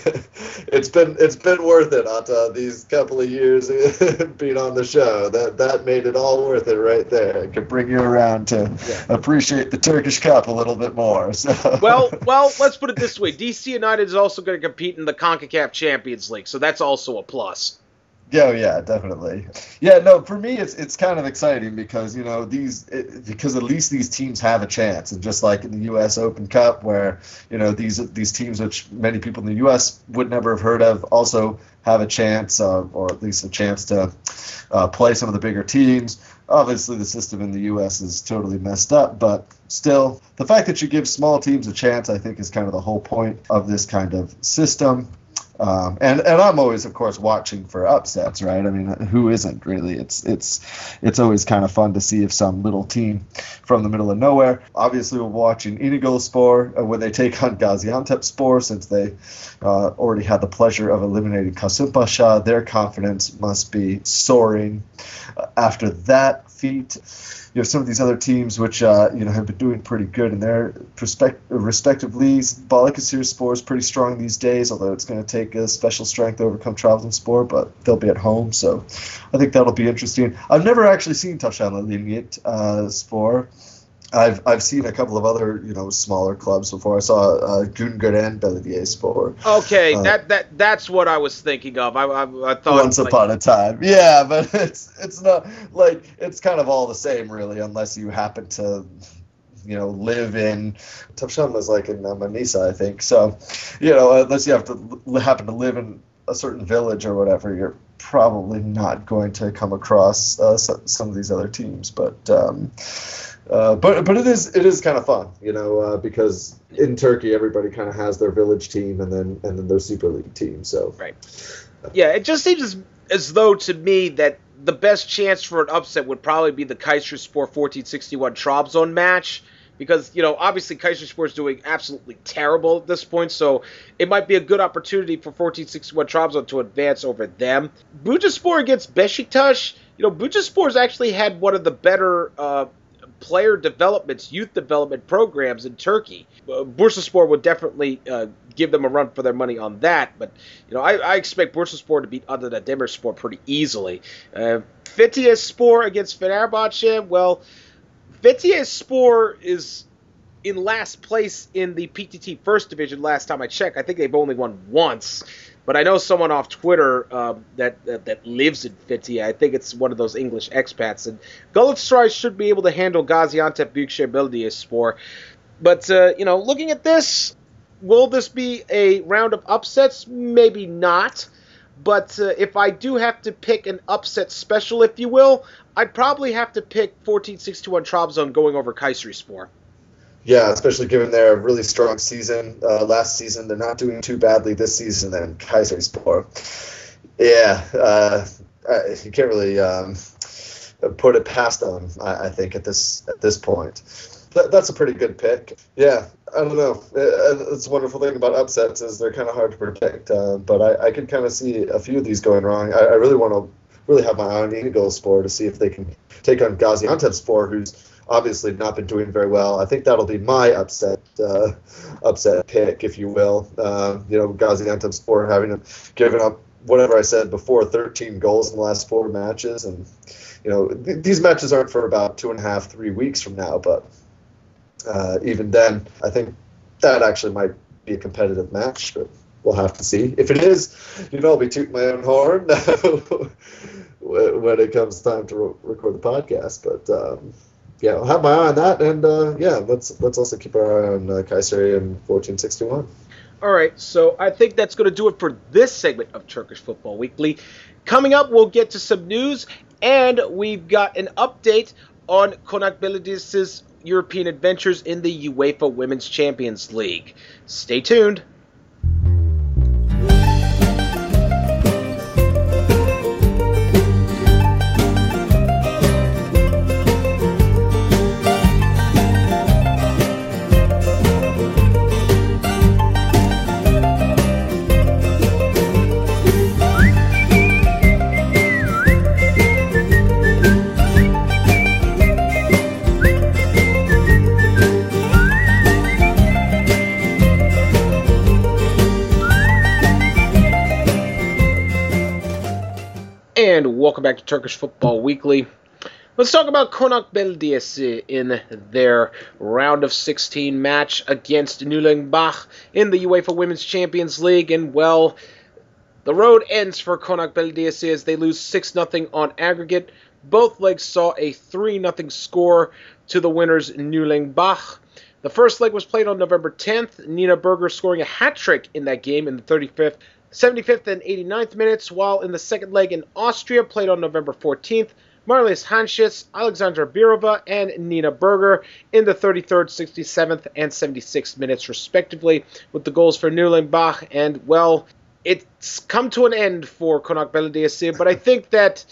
if, it's been it's been worth it, Atta, these couple of years being on the show. That that made it all worth it right there. It could bring you around to yeah. appreciate the Turkish Cup a little bit more. So. Well, well, let's put it this way. D C United is also going to compete in the CONCACAF Champions League, so that's also a plus. Yeah, yeah, definitely. Yeah, no, for me, it's it's kind of exciting because, you know, these it, because at least these teams have a chance, and just like in the U S Open Cup, where, you know, these these teams which many people in the U S would never have heard of also have a chance, uh, or at least a chance to uh, play some of the bigger teams. Obviously, the system in the U S is totally messed up, but still, the fact that you give small teams a chance, I think, is kind of the whole point of this kind of system. Um, and and I'm always, of course, watching for upsets, right? I mean, who isn't really? It's it's it's always kind of fun to see if some little team from the middle of nowhere. Obviously, we're watching İnegölspor uh, when they take on Gaziantepspor, since they uh, already had the pleasure of eliminating Kasımpaşa. Their confidence must be soaring uh, after that feat. You know, some of these other teams which, uh, you know, have been doing pretty good in their perspect- respective leagues. Balıkesirspor is pretty strong these days, although it's going to take a special strength to overcome Trabzonspor, but they'll be at home, so I think that'll be interesting. I've never actually seen Tavşanlı Linyitspor. I've I've seen a couple of other, you know, smaller clubs before. I saw uh, Güngören Belediyespor. Okay, uh, that that that's what I was thinking of. I I, I thought once like, upon a time, yeah, but it's it's not like it's kind of all the same, really, unless you happen to, you know, live in Tavşanlı is like in uh, Manisa, I think. So, you know, unless you have to happen to live in a certain village or whatever, you're probably not going to come across uh, some of these other teams, but. Um, Uh, but but it is it is kind of fun, you know, uh, because in Turkey everybody kind of has their village team and then and then their Super League team. So right, yeah, it just seems as, as though to me that the best chance for an upset would probably be the Kayserispor fourteen sixty-one Trabzon match, because, you know, obviously Kayserispor is doing absolutely terrible at this point, so it might be a good opportunity for fourteen sixty-one Trabzon to advance over them. Bucaspor against Beşiktaş, you know, Bucaspor's actually had one of the better uh, player developments, youth development programs in Turkey. Uh, Bursaspor would definitely uh, give them a run for their money on that, but, you know, I, I expect Bursaspor to beat Adana Demirspor pretty easily. Uh, Fethiyeспor against Fenerbahçe, well, Fethiyeспor is in last place in the P T T First Division last time I checked. I think they've only won once. But I know someone off Twitter um, that, that that lives in Fethiye. I think it's one of those English expats. And Galatasaray should be able to handle Gaziantep Büyükşehir Belediyespor. But, uh, you know, looking at this, will this be a round of upsets? Maybe not. But uh, if I do have to pick an upset special, if you will, I'd probably have to pick fourteen sixty-one Trabzon going over Kayserispor. Yeah, especially given their really strong season uh, last season. They're not doing too badly this season. And Kayserispor, yeah, uh, you can't really um, put it past them. I, I think at this at this point, that, that's a pretty good pick. Yeah, I don't know. It, it's a wonderful thing about upsets is they're kind of hard to predict. Uh, but I, I can kind of see a few of these going wrong. I, I really want to really have my eye on Inegölspor to see if they can take on Gaziantepspor, who's obviously not been doing very well. I think that'll be my upset uh, upset pick, if you will. Uh, you know, Gaziantepspor having given up whatever I said before, thirteen goals in the last four matches, and you know th- these matches aren't for about two and a half, three weeks from now. But uh, even then, I think that actually might be a competitive match. But we'll have to see. If it is, you know, I'll be tooting my own horn when it comes time to re- record the podcast. But um, yeah, I'll have my eye on that, and uh, yeah, let's let's also keep our eye on uh, Kayseri and fourteen sixty-one. All right, so I think that's going to do it for this segment of Turkish Football Weekly. Coming up, we'll get to some news, and we've got an update on Konak Belediyesi's European adventures in the UEFA Women's Champions League. Stay tuned. And welcome back to Turkish Football Weekly. Let's talk about Konak Belediyesi in their round of sixteen match against Nuremberg in the UEFA Women's Champions League. And, well, the road ends for Konak Belediyesi as they lose six nothing on aggregate. Both legs saw a three nothing score to the winners Nuremberg. The first leg was played on November tenth, Nina Berger scoring a hat-trick in that game in the thirty-fifth, seventy-fifth, and eighty-ninth minutes, while in the second leg in Austria, played on November fourteenth, Marlies Hanschitz, Alexandra Birova, and Nina Berger in the thirty-third, sixty-seventh, and seventy-sixth minutes, respectively, with the goals for Nuremberg. And, well, it's come to an end for Konak Belediyesi, but I think that,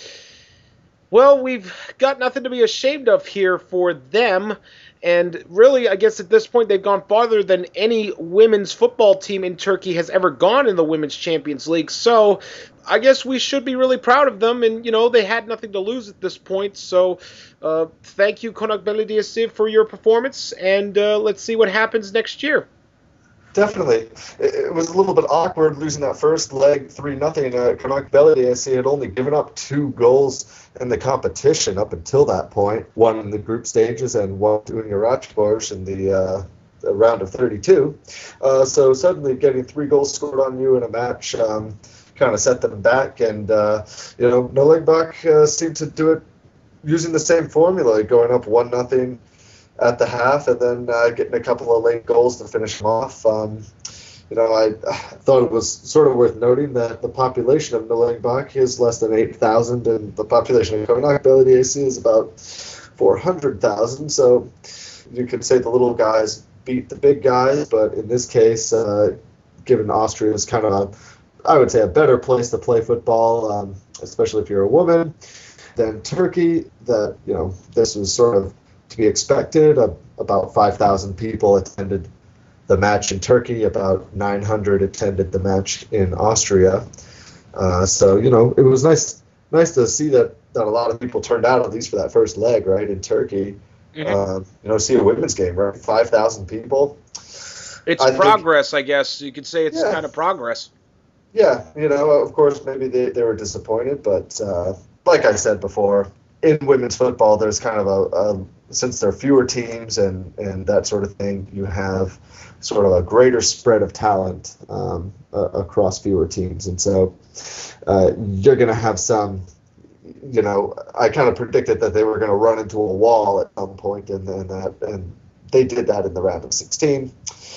well, we've got nothing to be ashamed of here for them. And really, I guess at this point, they've gone farther than any women's football team in Turkey has ever gone in the Women's Champions League. So I guess we should be really proud of them. And, you know, they had nothing to lose at this point. So uh, thank you, Konak Belediyesi, for your performance. And uh, let's see what happens next year. Definitely. It, it was a little bit awkward losing that first leg three nothing. Uh, Konak Belediyesi had only given up two goals in the competition up until that point, one in the group stages and one to Ünlü in the, uh, the round of thirty-two. Uh, so suddenly getting three goals scored on you in a match um, kind of set them back. And, uh, you know, Nuremberg uh, seemed to do it using the same formula, going up one nothing at the half, and then uh, getting a couple of late goals to finish them off. Um, you know, I, I thought it was sort of worth noting that the population of Nuremberg is less than eight thousand, and the population of Konak Belediyesi is about four hundred thousand. So you could say the little guys beat the big guys, but in this case, uh, given Austria is kind of, a, I would say, a better place to play football, um, especially if you're a woman, than Turkey, that, you know, this was sort of to be expected. Uh, about five thousand people attended the match in Turkey, about nine hundred attended the match in Austria. Uh, so, you know, it was nice nice to see that, that a lot of people turned out, at least for that first leg, right, in Turkey. Mm-hmm. Uh, you know, see a women's game, right? five thousand people. It's I progress, think, I guess. You could say it's yeah. kind of progress. Yeah, you know, of course, maybe they, they were disappointed, but uh, like I said before, in women's football, there's kind of a, a since there are fewer teams and, and that sort of thing, you have sort of a greater spread of talent um, uh, across fewer teams. And so uh, you're going to have some, you know, I kind of predicted that they were going to run into a wall at some point, and, and, that, and they did that in the round of sixteen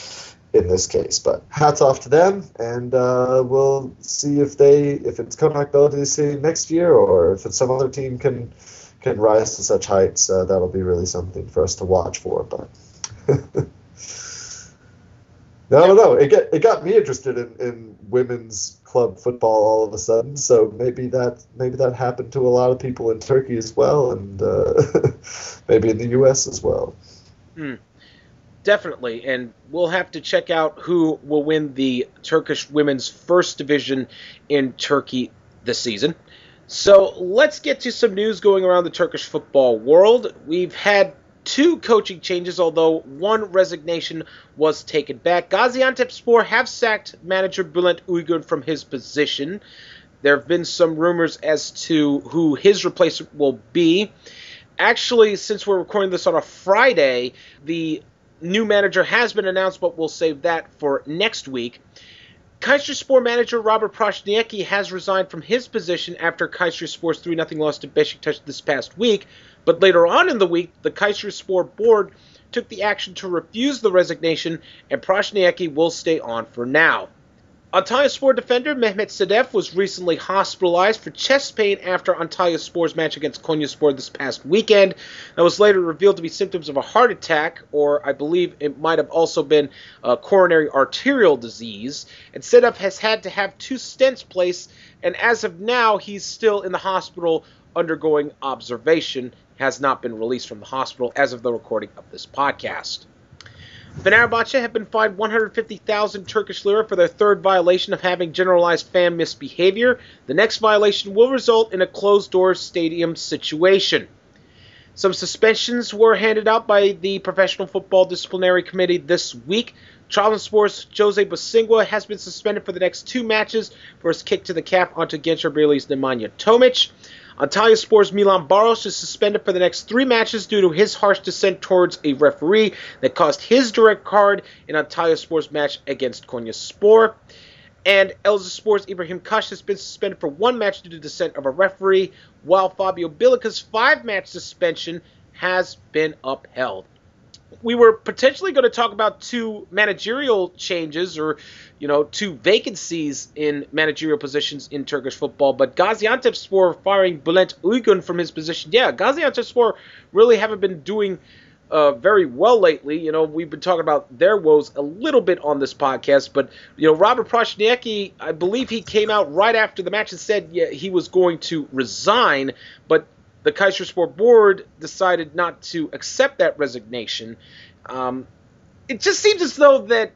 in this case. But hats off to them, and uh, we'll see if they, if it's Konak Belediyesi next year, or if it's some other team can can rise to such heights. Uh, that'll be really something for us to watch for. But I don't know. It got it got me interested in, in women's club football all of a sudden. So maybe that maybe that happened to a lot of people in Turkey as well, and uh, maybe in the U S as well. Hmm. Definitely, and we'll have to check out who will win the Turkish women's first division in Turkey this season. So let's get to some news going around the Turkish football world. We've had two coaching changes, although one resignation was taken back. Gaziantepspor have sacked manager Bülent Uygun from his position. There have been some rumors as to who his replacement will be. Actually, since we're recording this on a Friday, the new manager has been announced, but we'll save that for next week. Kayserispor manager Robert Prochniecki has resigned from his position after Kayserispor's three nothing loss to Beşiktaş this past week, but later on in the week, the Kayserispor board took the action to refuse the resignation, and Prochniecki will stay on for now. Antalyaspor defender Mehmet Sedef was recently hospitalized for chest pain after Antalyaspor's match against Konyaspor this past weekend. That was later revealed to be symptoms of a heart attack, or I believe it might have also been a coronary arterial disease. And Sedef has had to have two stents placed, and as of now, he's still in the hospital undergoing observation, has not been released from the hospital as of the recording of this podcast. Fenerbahce have been fined one hundred fifty thousand Turkish lira for their third violation of having generalized fan misbehavior. The next violation will result in a closed-door stadium situation. Some suspensions were handed out by the Professional Football Disciplinary Committee this week. Trabzonspor's Jose Bosingwa has been suspended for the next two matches for his kick to the calf onto Gençlerbirliği's Nemanja Tomic. Antalyaspor's Milan Baros is suspended for the next three matches due to his harsh dissent towards a referee that caused his direct card in Antalyaspor's match against Konyaspor. And Elazığspor's Ibrahim Kaş has been suspended for one match due to dissent of a referee, while Fabio Bilica's five-match suspension has been upheld. We were potentially going to talk about two managerial changes or, you know, two vacancies in managerial positions in Turkish football, but Gaziantepspor firing Bülent Uygun from his position. Yeah, Gaziantepspor really haven't been doing uh, very well lately. You know, we've been talking about their woes a little bit on this podcast, but, you know, Robert Prochniecki, I believe he came out right after the match and said yeah, he was going to resign, but the Kayserispor board decided not to accept that resignation. Um, it just seems as though that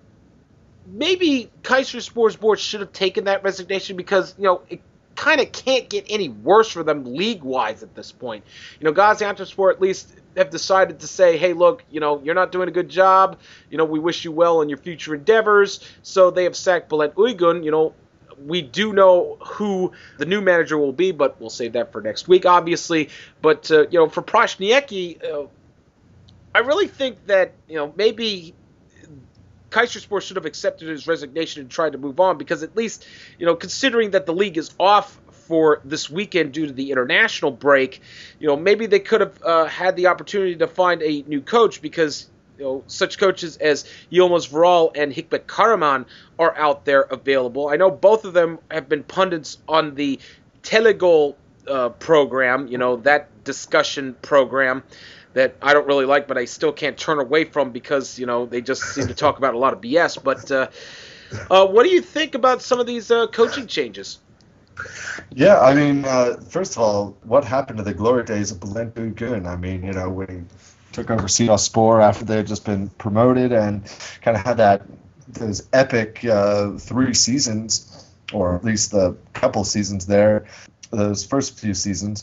maybe Kayserispor's board should have taken that resignation because, you know, it kind of can't get any worse for them league-wise at this point. You know, Gaziantepspor at least have decided to say, hey, look, you know, you're not doing a good job. You know, we wish you well in your future endeavors. So they have sacked Bülent Uygun. You know, we do know who the new manager will be, but we'll save that for next week, obviously. But, uh, you know, for Prochniecki, uh, I really think that, you know, maybe Kayserispor should have accepted his resignation and tried to move on because at least, you know, considering that the league is off for this weekend due to the international break, you know, maybe they could have uh, had the opportunity to find a new coach because, you know, such coaches as Yilmaz Vural and Hikmet Karaman are out there available. I know both of them have been pundits on the Telegol uh, program, you know, that discussion program that I don't really like, but I still can't turn away from because, you know, they just seem to talk about a lot of B S. But uh, uh, what do you think about some of these uh, coaching changes? Yeah, I mean, uh, first of all, what happened to the glory days of Bülent Uygun? I mean, you know, when he took over Sivasspor after they had just been promoted and kind of had that those epic uh, three seasons, or at least the couple seasons there, those first few seasons.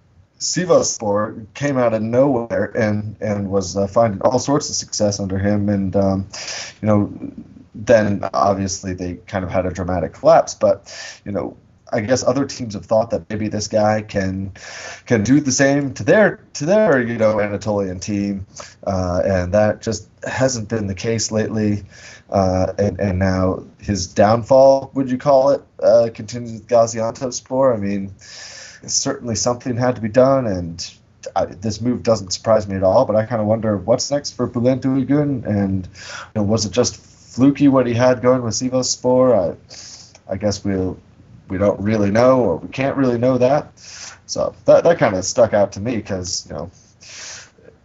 Sivasspor came out of nowhere and and was uh, finding all sorts of success under him, and um, you know, then obviously they kind of had a dramatic collapse. But you know, I guess other teams have thought that maybe this guy can can do the same to their to their you know Anatolian team, uh, and that just hasn't been the case lately. Uh, and, and now his downfall, would you call it, uh, continues with Gaziantepspor. I mean, certainly something had to be done, and I, this move doesn't surprise me at all. But I kind of wonder what's next for Bülent Uygun, and you know, was it just fluky what he had going with Sivasspor? I, I guess we'll. We don't really know, or we can't really know that. So that that kind of stuck out to me because, you know,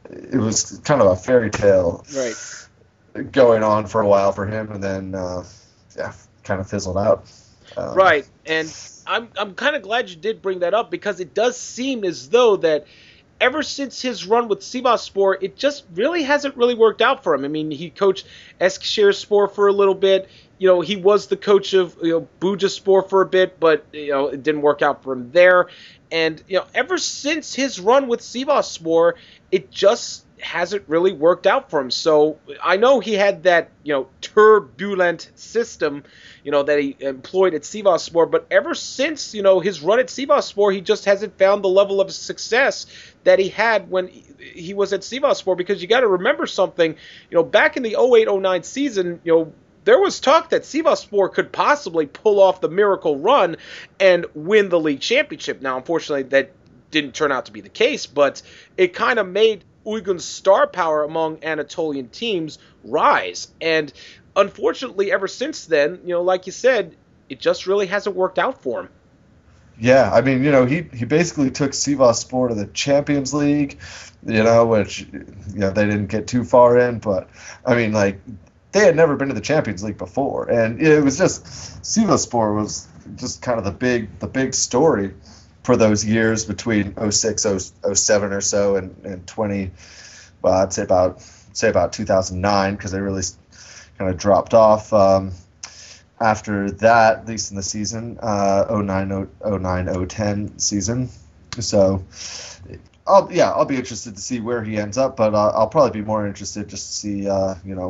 it was kind of a fairy tale Right. going on for a while for him, and then uh, yeah, kind of fizzled out. Um, Right, and I'm I'm kind of glad you did bring that up because it does seem as though that ever since his run with Sivasspor, it just really hasn't really worked out for him. I mean, he coached Eskişehirspor for a little bit. You know, he was the coach of you know Bucaspor for a bit, but you know it didn't work out for him there. And you know, ever since his run with Sivasspor, it just hasn't really worked out for him. So I know he had that, you know, turbulent system, you know, that he employed at Sivasspor, but ever since, you know, his run at Sivasspor, he just hasn't found the level of success that he had when he was at Sivasspor, because you got to remember something, you know, back in the oh eight oh nine season, you know, there was talk that Sivasspor could possibly pull off the miracle run and win the league championship. Now, unfortunately, that didn't turn out to be the case, but it kind of made Uygun's star power among Anatolian teams rise. And unfortunately, ever since then, you know, like you said, it just really hasn't worked out for him. Yeah, I mean, you know, he, he basically took Sivasspor to the Champions League, you know, which, you know, they didn't get too far in, but, I mean, like, they had never been to the Champions League before, and it was just, Sivasspor was just kind of the big the big story for those years between oh six, oh seven or so, and, and twenty, well, I'd say about, say about two thousand nine, because they really kind of dropped off. Um, after that, at least in the season, uh, oh nine oh ten season. So, I'll yeah, I'll be interested to see where he ends up, but uh, I'll probably be more interested just to see, uh, you know,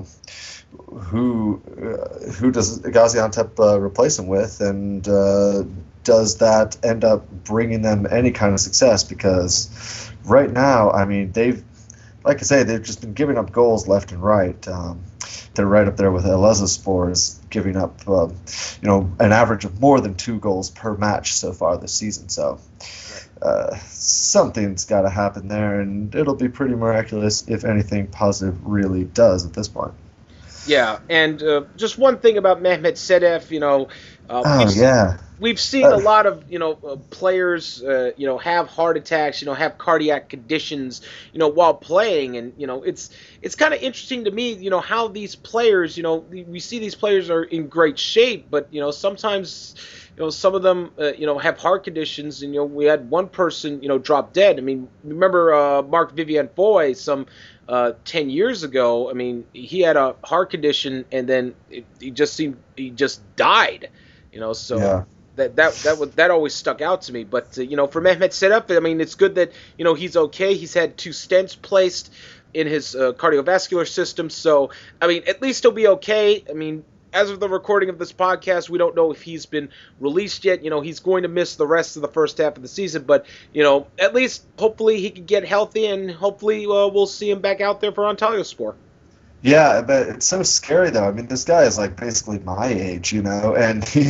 who uh, who does Gaziantep uh, replace him with, and uh, does that end up bringing them any kind of success? Because right now, I mean, they've, like I say, they've just been giving up goals left and right. Um, they're right up there with Elazığspor, is giving up, um, you know, an average of more than two goals per match so far this season. So uh, something's got to happen there, and it'll be pretty miraculous if anything positive really does at this point. Yeah, and uh, just one thing about Mehmet Sedef, you know, uh, oh we've, yeah, we've seen a lot of, you know, uh, players, uh, you know, have heart attacks, you know, have cardiac conditions, you know, while playing, and you know, it's it's kind of interesting to me, you know, how these players, you know, we see these players are in great shape, but you know, sometimes, you know, some of them, uh, you know, have heart conditions, and you know, we had one person, you know, drop dead. I mean, remember uh, Mark Vivian Foy, some. Uh, ten years ago, I mean, he had a heart condition, and then it, he just seemed he just died, you know. So yeah. that that that was, that always stuck out to me. But uh, you know, for Mehmet Sedef, I mean, it's good that you know he's okay. He's had two stents placed in his uh, cardiovascular system, so I mean, at least he'll be okay. I mean, as of the recording of this podcast, we don't know if he's been released yet. You know, he's going to miss the rest of the first half of the season, but, you know, at least hopefully he can get healthy, and hopefully uh, we'll see him back out there for Antalyaspor. Yeah, but it's so scary though. I mean, this guy is like basically my age, you know, and he,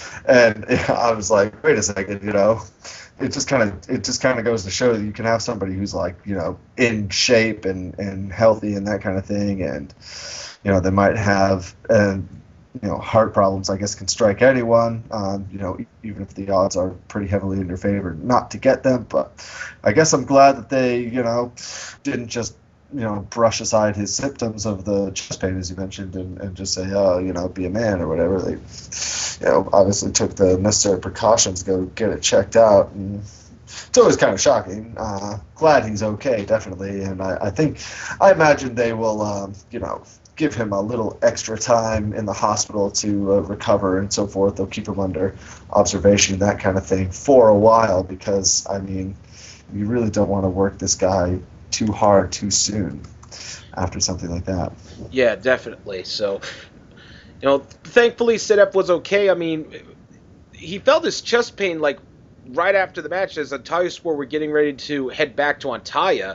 and I was like, wait a second, you know, it just kind of it just kind of goes to show that you can have somebody who's like, you know, in shape and, and healthy and that kind of thing, and you know, they might have uh, you know, heart problems, I guess, can strike anyone, um, you know, even if the odds are pretty heavily in their favor not to get them. But I guess I'm glad that they, you know, didn't just, you know, brush aside his symptoms of the chest pain, as you mentioned, and, and just say, oh, you know, be a man or whatever. They, you know, obviously took the necessary precautions to go get it checked out. And it's always kind of shocking. Uh, glad he's okay, definitely. And I, I think, I imagine they will, um, you know, give him a little extra time in the hospital to uh, recover and so forth. They'll keep him under observation and that kind of thing for a while, because, I mean, you really don't want to work this guy too hard too soon after something like that. Yeah, definitely. So, you know, thankfully Sedef was okay. I mean, he felt his chest pain like right after the match as Antalyaspor were getting ready to head back to Antalya.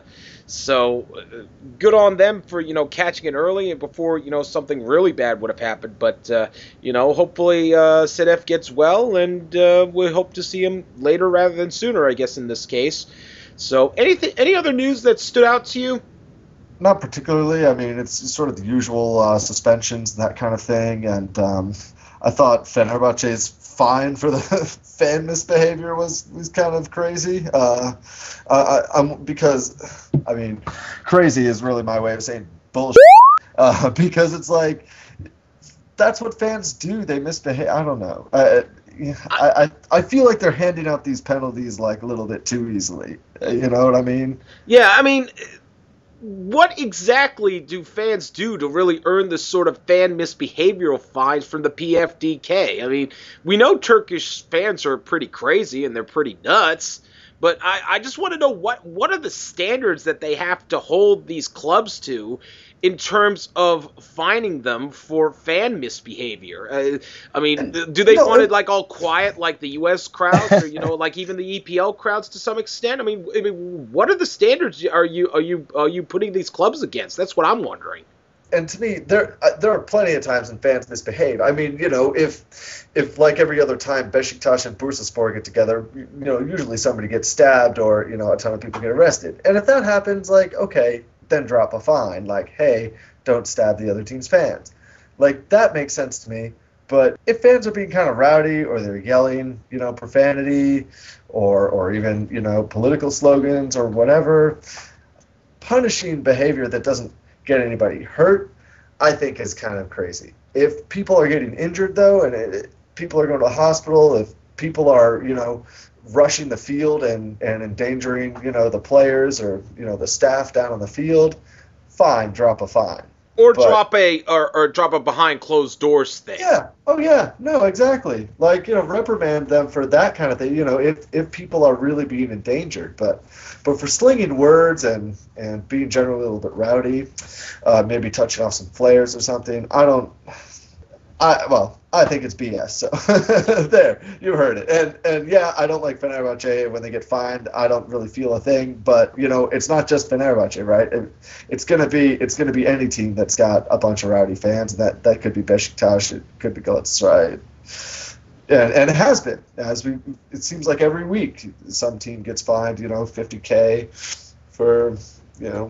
So uh, good on them for, you know, catching it early and before, you know, something really bad would have happened. But, uh, you know, hopefully uh, Sedef gets well, and uh, we hope to see him later rather than sooner, I guess, in this case. So anything, any other news that stood out to you? Not particularly. I mean, it's sort of the usual uh, suspensions, that kind of thing. And um, I thought Fenerbahce's fine for the fan misbehavior was, was kind of crazy. Uh, I, I'm because I mean, crazy is really my way of saying bullshit. Uh, because it's like, that's what fans do. They misbehave. I don't know. Uh, I, I I feel like they're handing out these penalties like a little bit too easily. You know what I mean? Yeah, I mean, what exactly do fans do to really earn this sort of fan misbehavioral fines from the P F D K? I mean, we know Turkish fans are pretty crazy and they're pretty nuts, but I, I just want to know what, what are the standards that they have to hold these clubs to in terms of fining them for fan misbehavior? Uh, I mean, do they no, want it like all quiet like the U S crowds, or you know, like even the E P L crowds to some extent? I mean, I mean, what are the standards are you are you are you putting these clubs against? That's what I'm wondering. And to me, there uh, there are plenty of times when fans misbehave. I mean, you know, if if like every other time Beşiktaş and Bursaspor get together, you know, usually somebody gets stabbed or, you know, a ton of people get arrested. And if that happens, like, okay, then drop a fine. Like, hey, don't stab the other team's fans. Like, that makes sense to me. But if fans are being kind of rowdy or they're yelling, you know, profanity or or even, you know, political slogans or whatever, punishing behavior that doesn't get anybody hurt, I think is kind of crazy. If people are getting injured, though, and it, people are going to the hospital, if people are, you know, rushing the field and, and endangering, you know, the players or, you know, the staff down on the field, fine, drop a fine. Or But- drop a or, or drop a behind closed doors thing. Yeah. Oh, yeah. No, exactly. Like, you know, reprimand them for that kind of thing, you know, if, if people are really being endangered. But but for slinging words and, and being generally a little bit rowdy, uh, maybe touching off some flares or something, I don't – I well, I think it's B S. So there, you heard it. And, and yeah, I don't like Fenerbahce. When they get fined, I don't really feel a thing. But, you know, it's not just Fenerbahce, right? It, it's going to be it's gonna be any team that's got a bunch of rowdy fans. That that could be Beşiktaş. It could be Galatasaray. And, and it has been. As we, it seems like every week some team gets fined, you know, fifty K for, you know.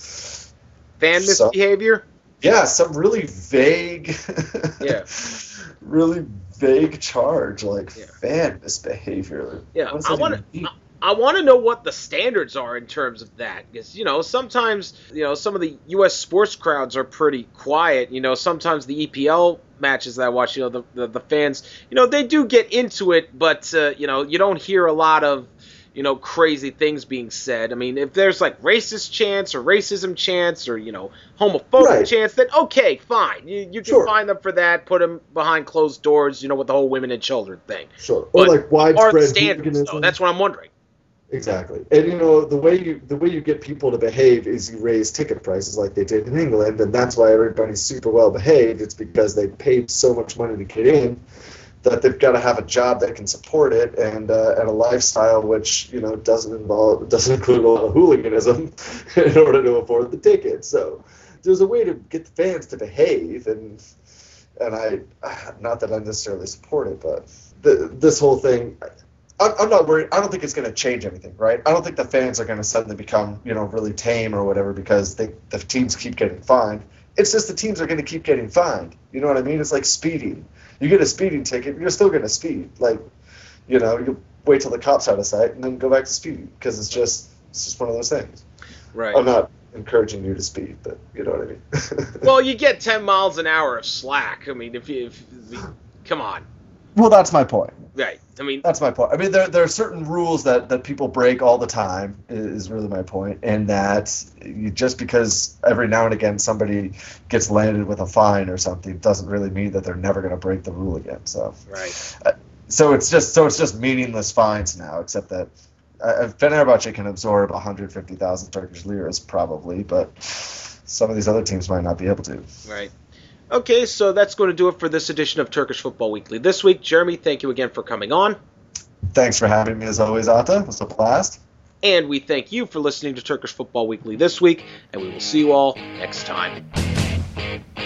Fan So- misbehavior? Yeah, some really vague, Yeah. really vague charge like Yeah. fan misbehavior. Yeah, What does I that want even to. mean? I want to know what the standards are in terms of that, because you know sometimes you know some of the U S sports crowds are pretty quiet. You know sometimes the E P L matches that I watch, you know the the, the fans, you know they do get into it, but uh, you know you don't hear a lot of you know crazy things being said. I mean, if there's like racist chants or racism chants or you know homophobic Right. chants, then okay, fine, you you can Sure. find them for that, put them behind closed doors, you know with the whole women and children thing. Sure. Or But like Are widespread the standards though? hooliganism. That's what I'm wondering. Exactly. And you know, the way you the way you get people to behave is you raise ticket prices like they did in England, and that's why everybody's super well behaved. It's because they paid so much money to get in that they've got to have a job that can support it and uh, and a lifestyle which, you know, doesn't involve doesn't include a lot of hooliganism in order to afford the tickets. So there's a way to get the fans to behave, and and I not that I necessarily support it, but the, this whole thing. I'm I'm not worried. I don't think it's going to change anything, right? I don't think the fans are going to suddenly become, you know, really tame or whatever because they, the teams keep getting fined. It's just the teams are going to keep getting fined. You know what I mean? It's like speeding. You get a speeding ticket, you're still going to speed. Like, you know, you wait till the cops out of sight and then go back to speeding because it's just it's just one of those things. Right. I'm not encouraging you to speed, but you know what I mean. Well, you get ten miles an hour of slack. I mean, if you, if, come on, Well, that's my point. right? I mean, That's my point. I mean, there there are certain rules that, that people break all the time. Is really my point, and that you, just because every now and again somebody gets landed with a fine or something doesn't really mean that they're never going to break the rule again. So, right. so it's just so it's just meaningless fines now, except that uh, Fenerbahce can absorb one hundred fifty thousand Turkish liras probably, but some of these other teams might not be able to. Right. Okay, so that's going to do it for this edition of Turkish Football Weekly this week. Jeremy, thank you again for coming on. Thanks for having me as always, Atta. It was a blast. And we thank you for listening to Turkish Football Weekly this week, and we will see you all next time.